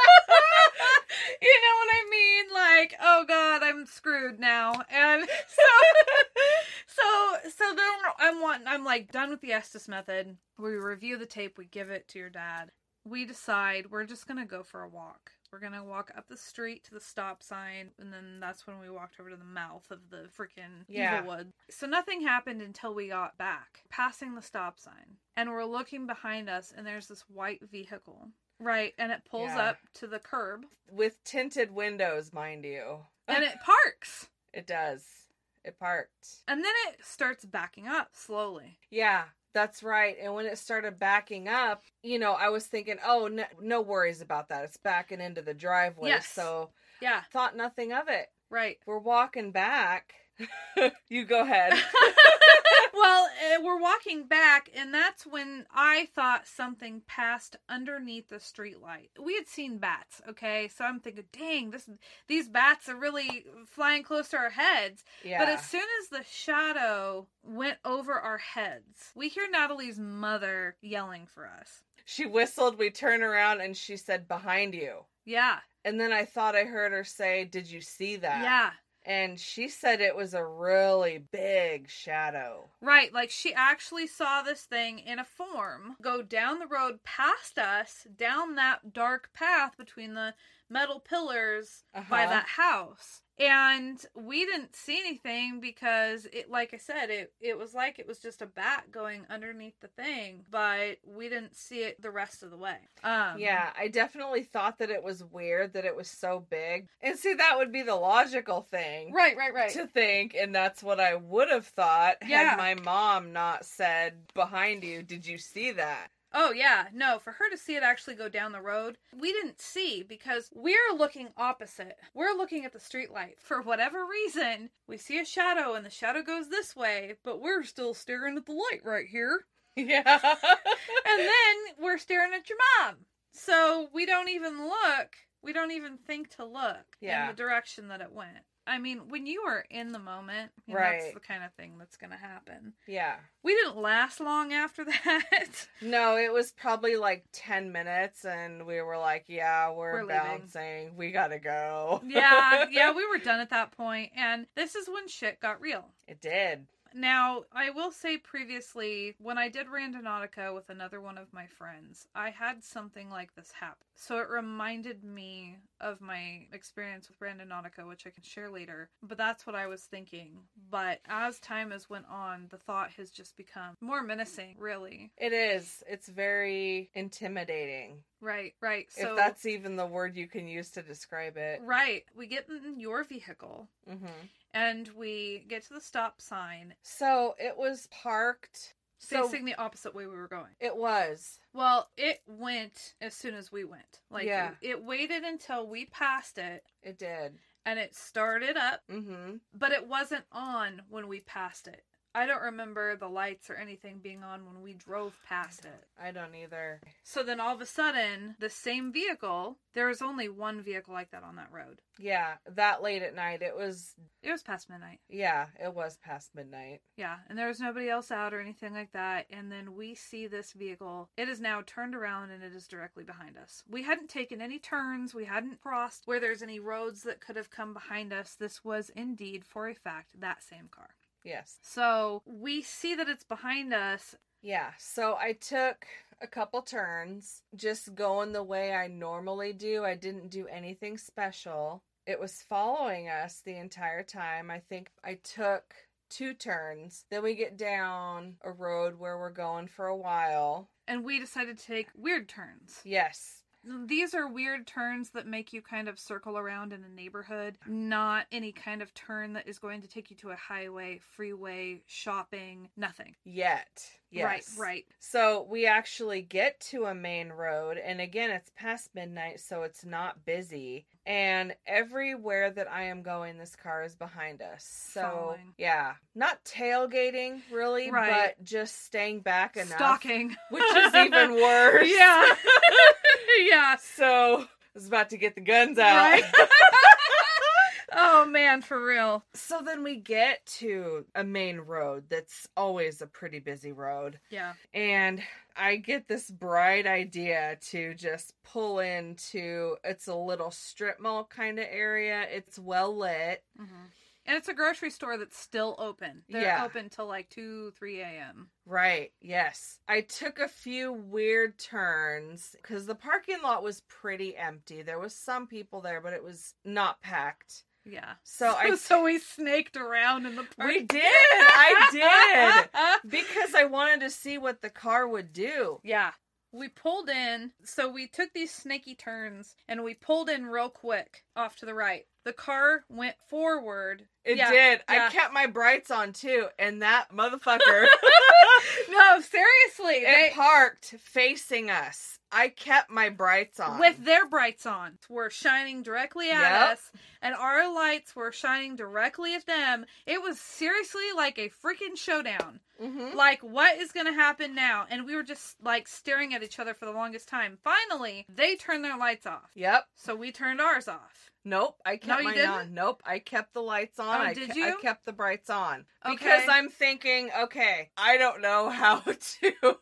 know what I mean? Like, oh God, I'm screwed now. And so then I'm like done with the Estes method. We review the tape, we give it to your dad. We decide we're just going to go for a walk. We're going to walk up the street to the stop sign, and then that's when we walked over to the mouth of the freaking Evilwood. So nothing happened until we got back, passing the stop sign. And we're looking behind us, and there's this white vehicle. Right, and it pulls up to the curb. With tinted windows, mind you. And it parks. It does. It parked. And then it starts backing up slowly. Yeah. That's right. And when it started backing up, you know, I was thinking, oh, no worries about that. It's backing into the driveway. Yes. So, yeah. Thought nothing of it. Right. We're walking back. You go ahead. Well, we're walking back, and that's when I thought something passed underneath the streetlight. We had seen bats, okay? So I'm thinking, dang, these bats are really flying close to our heads. Yeah. But as soon as the shadow went over our heads, we hear Natalie's mother yelling for us. She whistled, we turn around, and she said, behind you. Yeah. And then I thought I heard her say, did you see that? Yeah. And she said it was a really big shadow. Right, like she actually saw this thing in a form go down the road past us, down that dark path between the metal pillars by that house. And we didn't see anything because it, like I said, it was like it was just a bat going underneath the thing, but we didn't see it the rest of the way. Yeah, I definitely thought that it was weird that it was so big. And see, that would be the logical thing. Right. To think, and that's what I would have thought had my mom not said, behind you, did you see that? Oh, yeah. No, for her to see it actually go down the road, we didn't see because we're looking opposite. We're looking at the streetlight. For whatever reason, we see a shadow and the shadow goes this way, but we're still staring at the light right here. Yeah. And then we're staring at your mom. So we don't even look. We don't even think to look in the direction that it went. I mean, when you are in the moment, that's the kind of thing that's going to happen. Yeah. We didn't last long after that. No, it was probably like 10 minutes, and we were like, yeah, we're bouncing. We gotta go. Yeah, we were done at that point, and this is when shit got real. It did. Now, I will say previously, when I did Randonautica with another one of my friends, I had something like this happen. So it reminded me of my experience with Randonautica, which I can share later. But that's what I was thinking. But as time has went on, the thought has just become more menacing, really. It is. It's very intimidating. Right. So, if that's even the word you can use to describe it. Right. We get in your vehicle. Mm-hmm. And we get to the stop sign. So it was parked facing the opposite way we were going. It was. Well, it went as soon as we went. Like, it waited until we passed it. It did. And it started up. Mm-hmm. But it wasn't on when we passed it. I don't remember the lights or anything being on when we drove past it. I don't either. So then all of a sudden, the same vehicle, there was only one vehicle like that on that road. Yeah, that late at night. It was past midnight. Yeah, it was past midnight. Yeah, and there was nobody else out or anything like that. And then we see this vehicle. It is now turned around and it is directly behind us. We hadn't taken any turns. We hadn't crossed where there's any roads that could have come behind us. This was indeed, for a fact, that same car. Yes. So we see that it's behind us. Yeah. So I took a couple turns, just going the way I normally do. I didn't do anything special. It was following us the entire time. I think I took 2 turns. Then we get down a road where we're going for a while. And we decided to take weird turns. Yes. These are weird turns that make you kind of circle around in a neighborhood, not any kind of turn that is going to take you to a highway, freeway, shopping, nothing. Yet. Yes. Right. So we actually get to a main road, and again, it's past midnight, so it's not busy. And everywhere that I am going, this car is behind us. So, Following. yeah. Not tailgating, really, Right. but just staying back enough. Stalking. Which is even worse. Yeah. Yeah. So, I was about to get the guns out. Right. Oh, man, for real. So then we get to a main road that's always a pretty busy road. Yeah. And I get this bright idea to just pull into, it's a little strip mall kind of area. It's well lit. Mm-hmm. And it's a grocery store that's still open. They're open till like 2, 3 a.m. Right, yes. I took a few weird turns because the parking lot was pretty empty. There was some people there, but it was not packed. Yeah. So we snaked around in the park. We did. I did. Because I wanted to see what the car would do. Yeah. We pulled in, so we took these snaky turns, and we pulled in real quick off to the right. The car went forward. It Yeah, did. yeah. I kept my brights on too, and that motherfucker No, seriously. it parked facing us. I kept my brights on. With their brights on, were shining directly at Yep. us, and our lights were shining directly at them. It was seriously like a freaking showdown. Mm-hmm. Like, what is going to happen now? And we were just, like, staring at each other for the longest time. Finally, they turned their lights off. Yep. So we turned ours off. Nope, I kept No, you mine didn't? on. Nope, I kept the lights on. Oh, did you? I kept the brights on. Okay. Because I'm thinking, okay, I don't know how to...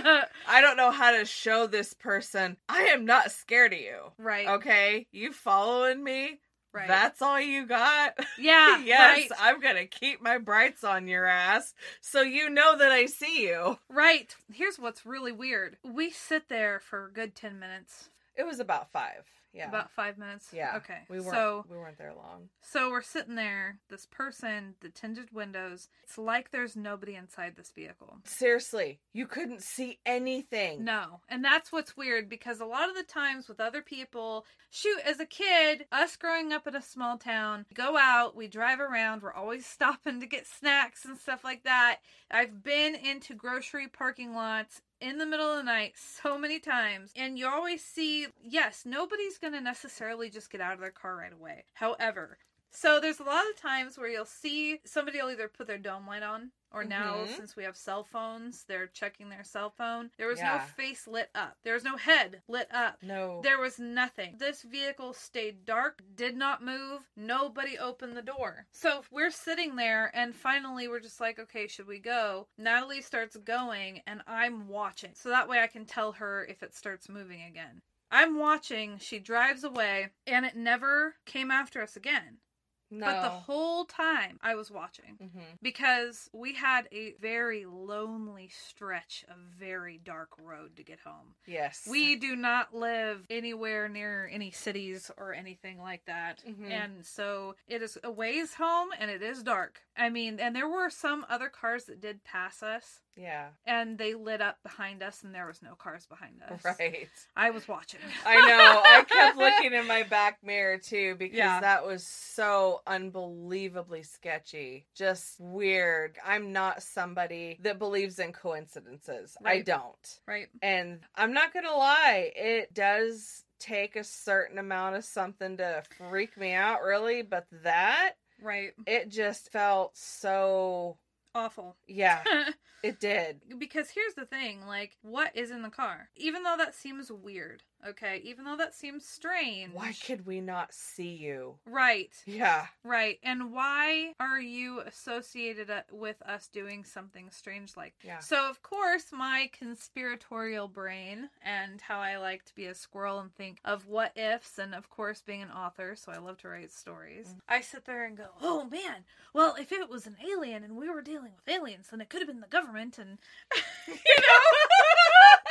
I don't know how to show this person, I am not scared of you. Right. Okay? You following me? Right. That's all you got? Yeah, Yes, right. I'm gonna keep my brights on your ass so you know that I see you. Right. Here's what's really weird. We sit there for a good 10 minutes. It was about 5. Yeah. About 5 minutes? Yeah. Okay. We weren't there long. So we're sitting there, this person, the tinted windows. It's like there's nobody inside this vehicle. Seriously, you couldn't see anything. No. And that's what's weird, because a lot of the times with other people, shoot, as a kid, us growing up in a small town, go out, we drive around, we're always stopping to get snacks and stuff like that. I've been into grocery parking lots in the middle of the night so many times, and you always see, yes, nobody's going to necessarily just get out of their car right away. However, so there's a lot of times where you'll see somebody will either put their dome light on, or now, since we have cell phones, they're checking their cell phone. There was no face lit up. There was no head lit up. No. There was nothing. This vehicle stayed dark, did not move. Nobody opened the door. So we're sitting there, and finally we're just like, okay, should we go? Natalie starts going, and I'm watching. So that way I can tell her if it starts moving again. I'm watching, she drives away, and it never came after us again. No. But the whole time I was watching, because we had a very lonely stretch of very dark road to get home. Yes. We do not live anywhere near any cities or anything like that. And so it is a ways home, and it is dark. I mean, and there were some other cars that did pass us. Yeah. And they lit up behind us, and there was no cars behind us. Right. I was watching. I know. I kept looking in my back mirror, too, because that was so unbelievably sketchy. Just weird. I'm not somebody that believes in coincidences. Right. I don't. Right. And I'm not going to lie. It does take a certain amount of something to freak me out, really. But that, Right. it just felt so... Awful. Yeah. It did. Because here's the thing, like, what is in the car? Even though that seems weird, okay? Even though that seems strange. Why could we not see you? Right. Yeah. Right. And why are you associated with us doing something strange like that? Yeah. So, of course, my conspiratorial brain and how I like to be a squirrel and think of what ifs, and of course, being an author, so I love to write stories. I sit there and go, oh man, well, if it was an alien and we were dealing with aliens, then it could have been the government, and, you know?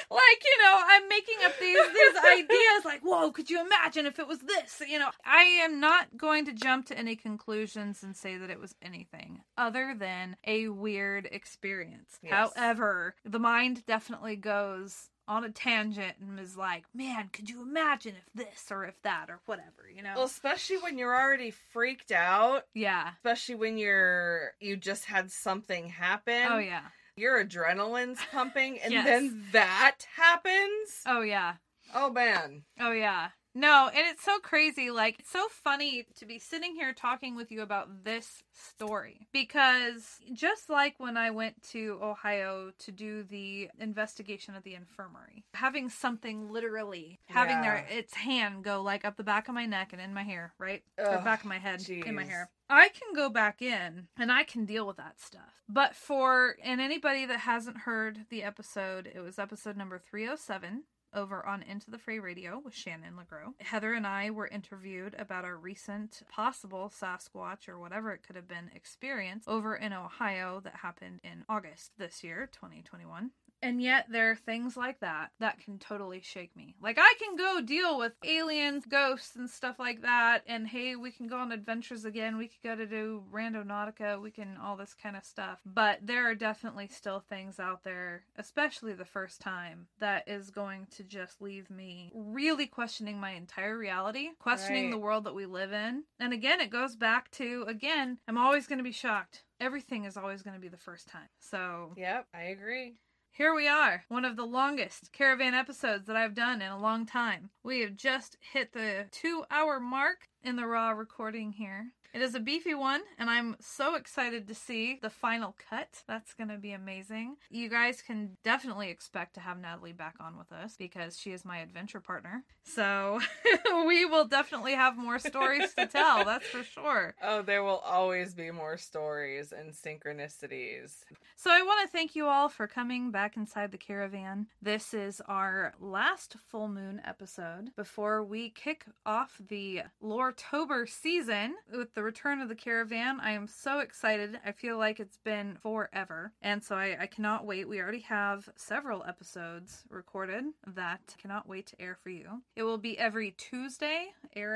Like, I'm making up these ideas like, whoa, could you imagine if it was this? I am not going to jump to any conclusions and say that it was anything other than a weird experience. Yes. However, the mind definitely goes on a tangent and is like, man, could you imagine if this or if that or whatever, Well, especially when you're already freaked out. Yeah. Especially when you just had something happen. Oh, yeah. Your adrenaline's pumping, and Yes. then that happens. Oh, yeah. Oh, man. Oh, yeah. No, and it's so crazy. Like, it's so funny to be sitting here talking with you about this story. Because just like when I went to Ohio to do the investigation at the infirmary, having something literally, having its hand go like up the back of my neck and in my hair, right? Or back of my head, in my hair. I can go back in and I can deal with that stuff. But and anybody that hasn't heard the episode, it was episode number 307. Over on Into the Fray Radio with Shannon LeGros. Heather and I were interviewed about our recent possible Sasquatch or whatever it could have been experience over in Ohio that happened in August this year, 2021. And yet there are things like that can totally shake me. Like, I can go deal with aliens, ghosts, and stuff like that, and hey, we can go on adventures again, we could go to do Randonautica, we can all this kind of stuff. But there are definitely still things out there, especially the first time, that is going to just leave me really questioning my entire reality, questioning the world that we live in. And again, it goes back to, I'm always going to be shocked. Everything is always going to be the first time. So, yep, I agree. Here we are, one of the longest caravan episodes that I've done in a long time. We have just hit the 2-hour mark in the raw recording here. It is a beefy one, and I'm so excited to see the final cut. That's going to be amazing. You guys can definitely expect to have Natalie back on with us because she is my adventure partner. So we will definitely have more stories to tell, that's for sure. Oh, there will always be more stories and synchronicities. So I want to thank you all for coming back inside the caravan. This is our last full moon episode before we kick off the Loretober season with the return of the caravan. I am so excited. I feel like it's been forever. And so I cannot wait. We already have several episodes recorded that cannot wait to air for you. It will be every Tuesday,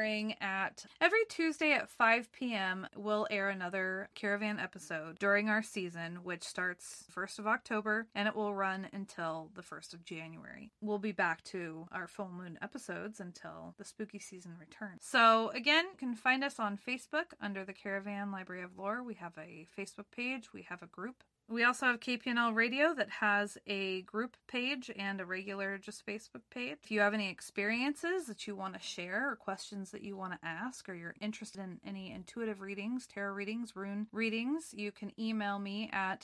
every Tuesday at 5 p.m. we'll air another caravan episode during our season, which starts 1st of October and it will run until the 1st of January. We'll be back to our full moon episodes until the spooky season returns. So again, you can find us on Facebook under the Caravan Library of Lore. We have a Facebook page. We have a group. We also have KPNL Radio that has a group page and a regular just Facebook page. If you have any experiences that you want to share or questions that you want to ask, or you're interested in any intuitive readings, tarot readings, rune readings, you can email me at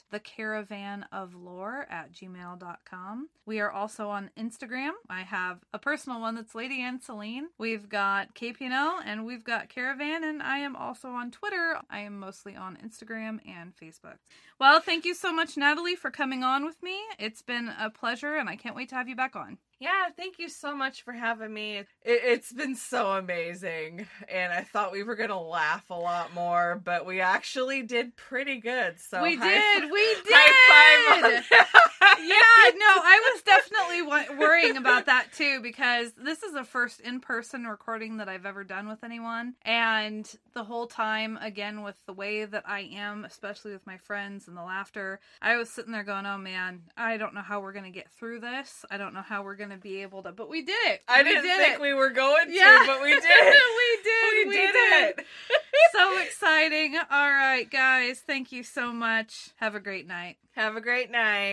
thecaravanoflore@gmail.com. We are also on Instagram. I have a personal one that's Lady Anne Celine. We've got KPNL and we've got Caravan, and I am also on Twitter. I am mostly on Instagram and Facebook. Well, thank you so much, Natalie, for coming on with me. It's been a pleasure, and I can't wait to have you back on. Yeah, thank you so much for having me. It's been so amazing, and I thought we were going to laugh a lot more, but we actually did pretty good. So we did! High five on that. Yeah, no, I was definitely worrying about that too, because this is the first in-person recording that I've ever done with anyone, and the whole time, again, with the way that I am, especially with my friends and the laughter, I was sitting there going, oh man, I don't know how we're going to get through this. I don't know how we're going to be able to, but we did it. I didn't think we were going to, but we did. We did it. So exciting. All right, guys, thank you so much. Have a great night. Have a great night.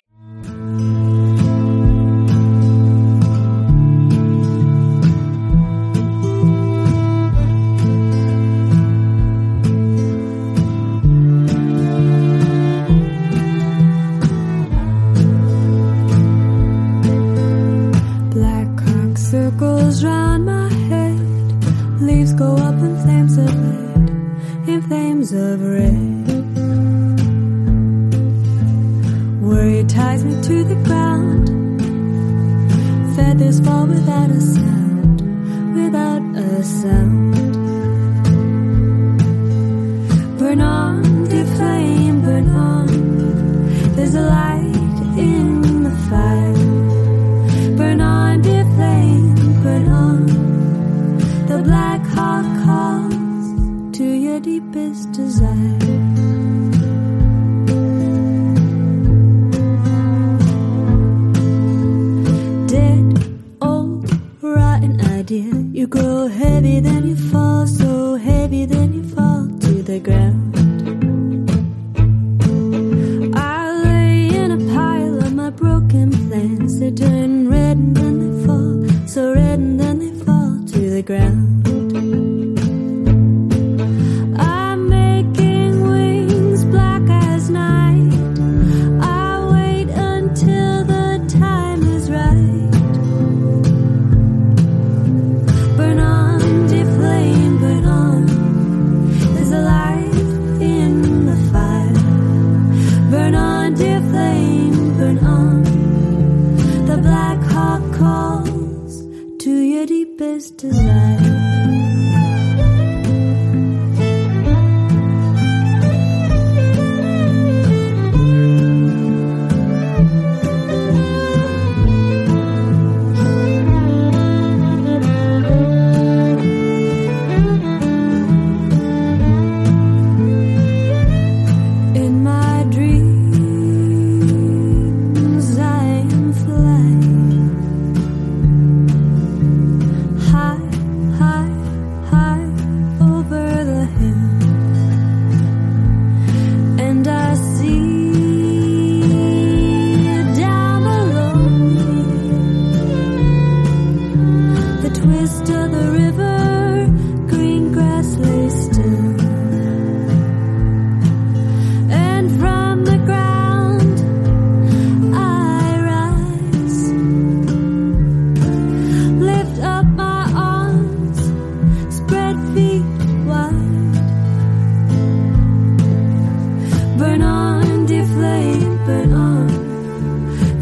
Circles round my head, leaves go up in flames of red, in flames of red. Worry ties me to the ground, feathers fall without a sound, without a sound. Burn on, dear flame, burn on, there's a light in the fire.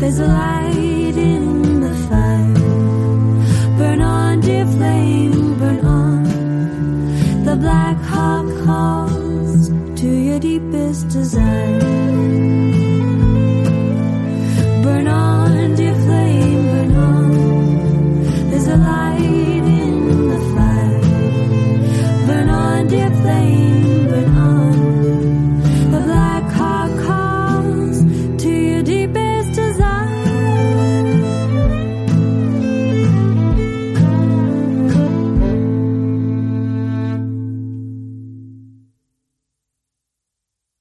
There's a light in the fire. Burn on, dear flame, burn on. The Black Hawk calls to your deepest desire. Burn on, dear flame, burn on. There's a light in the fire. Burn on, dear flame.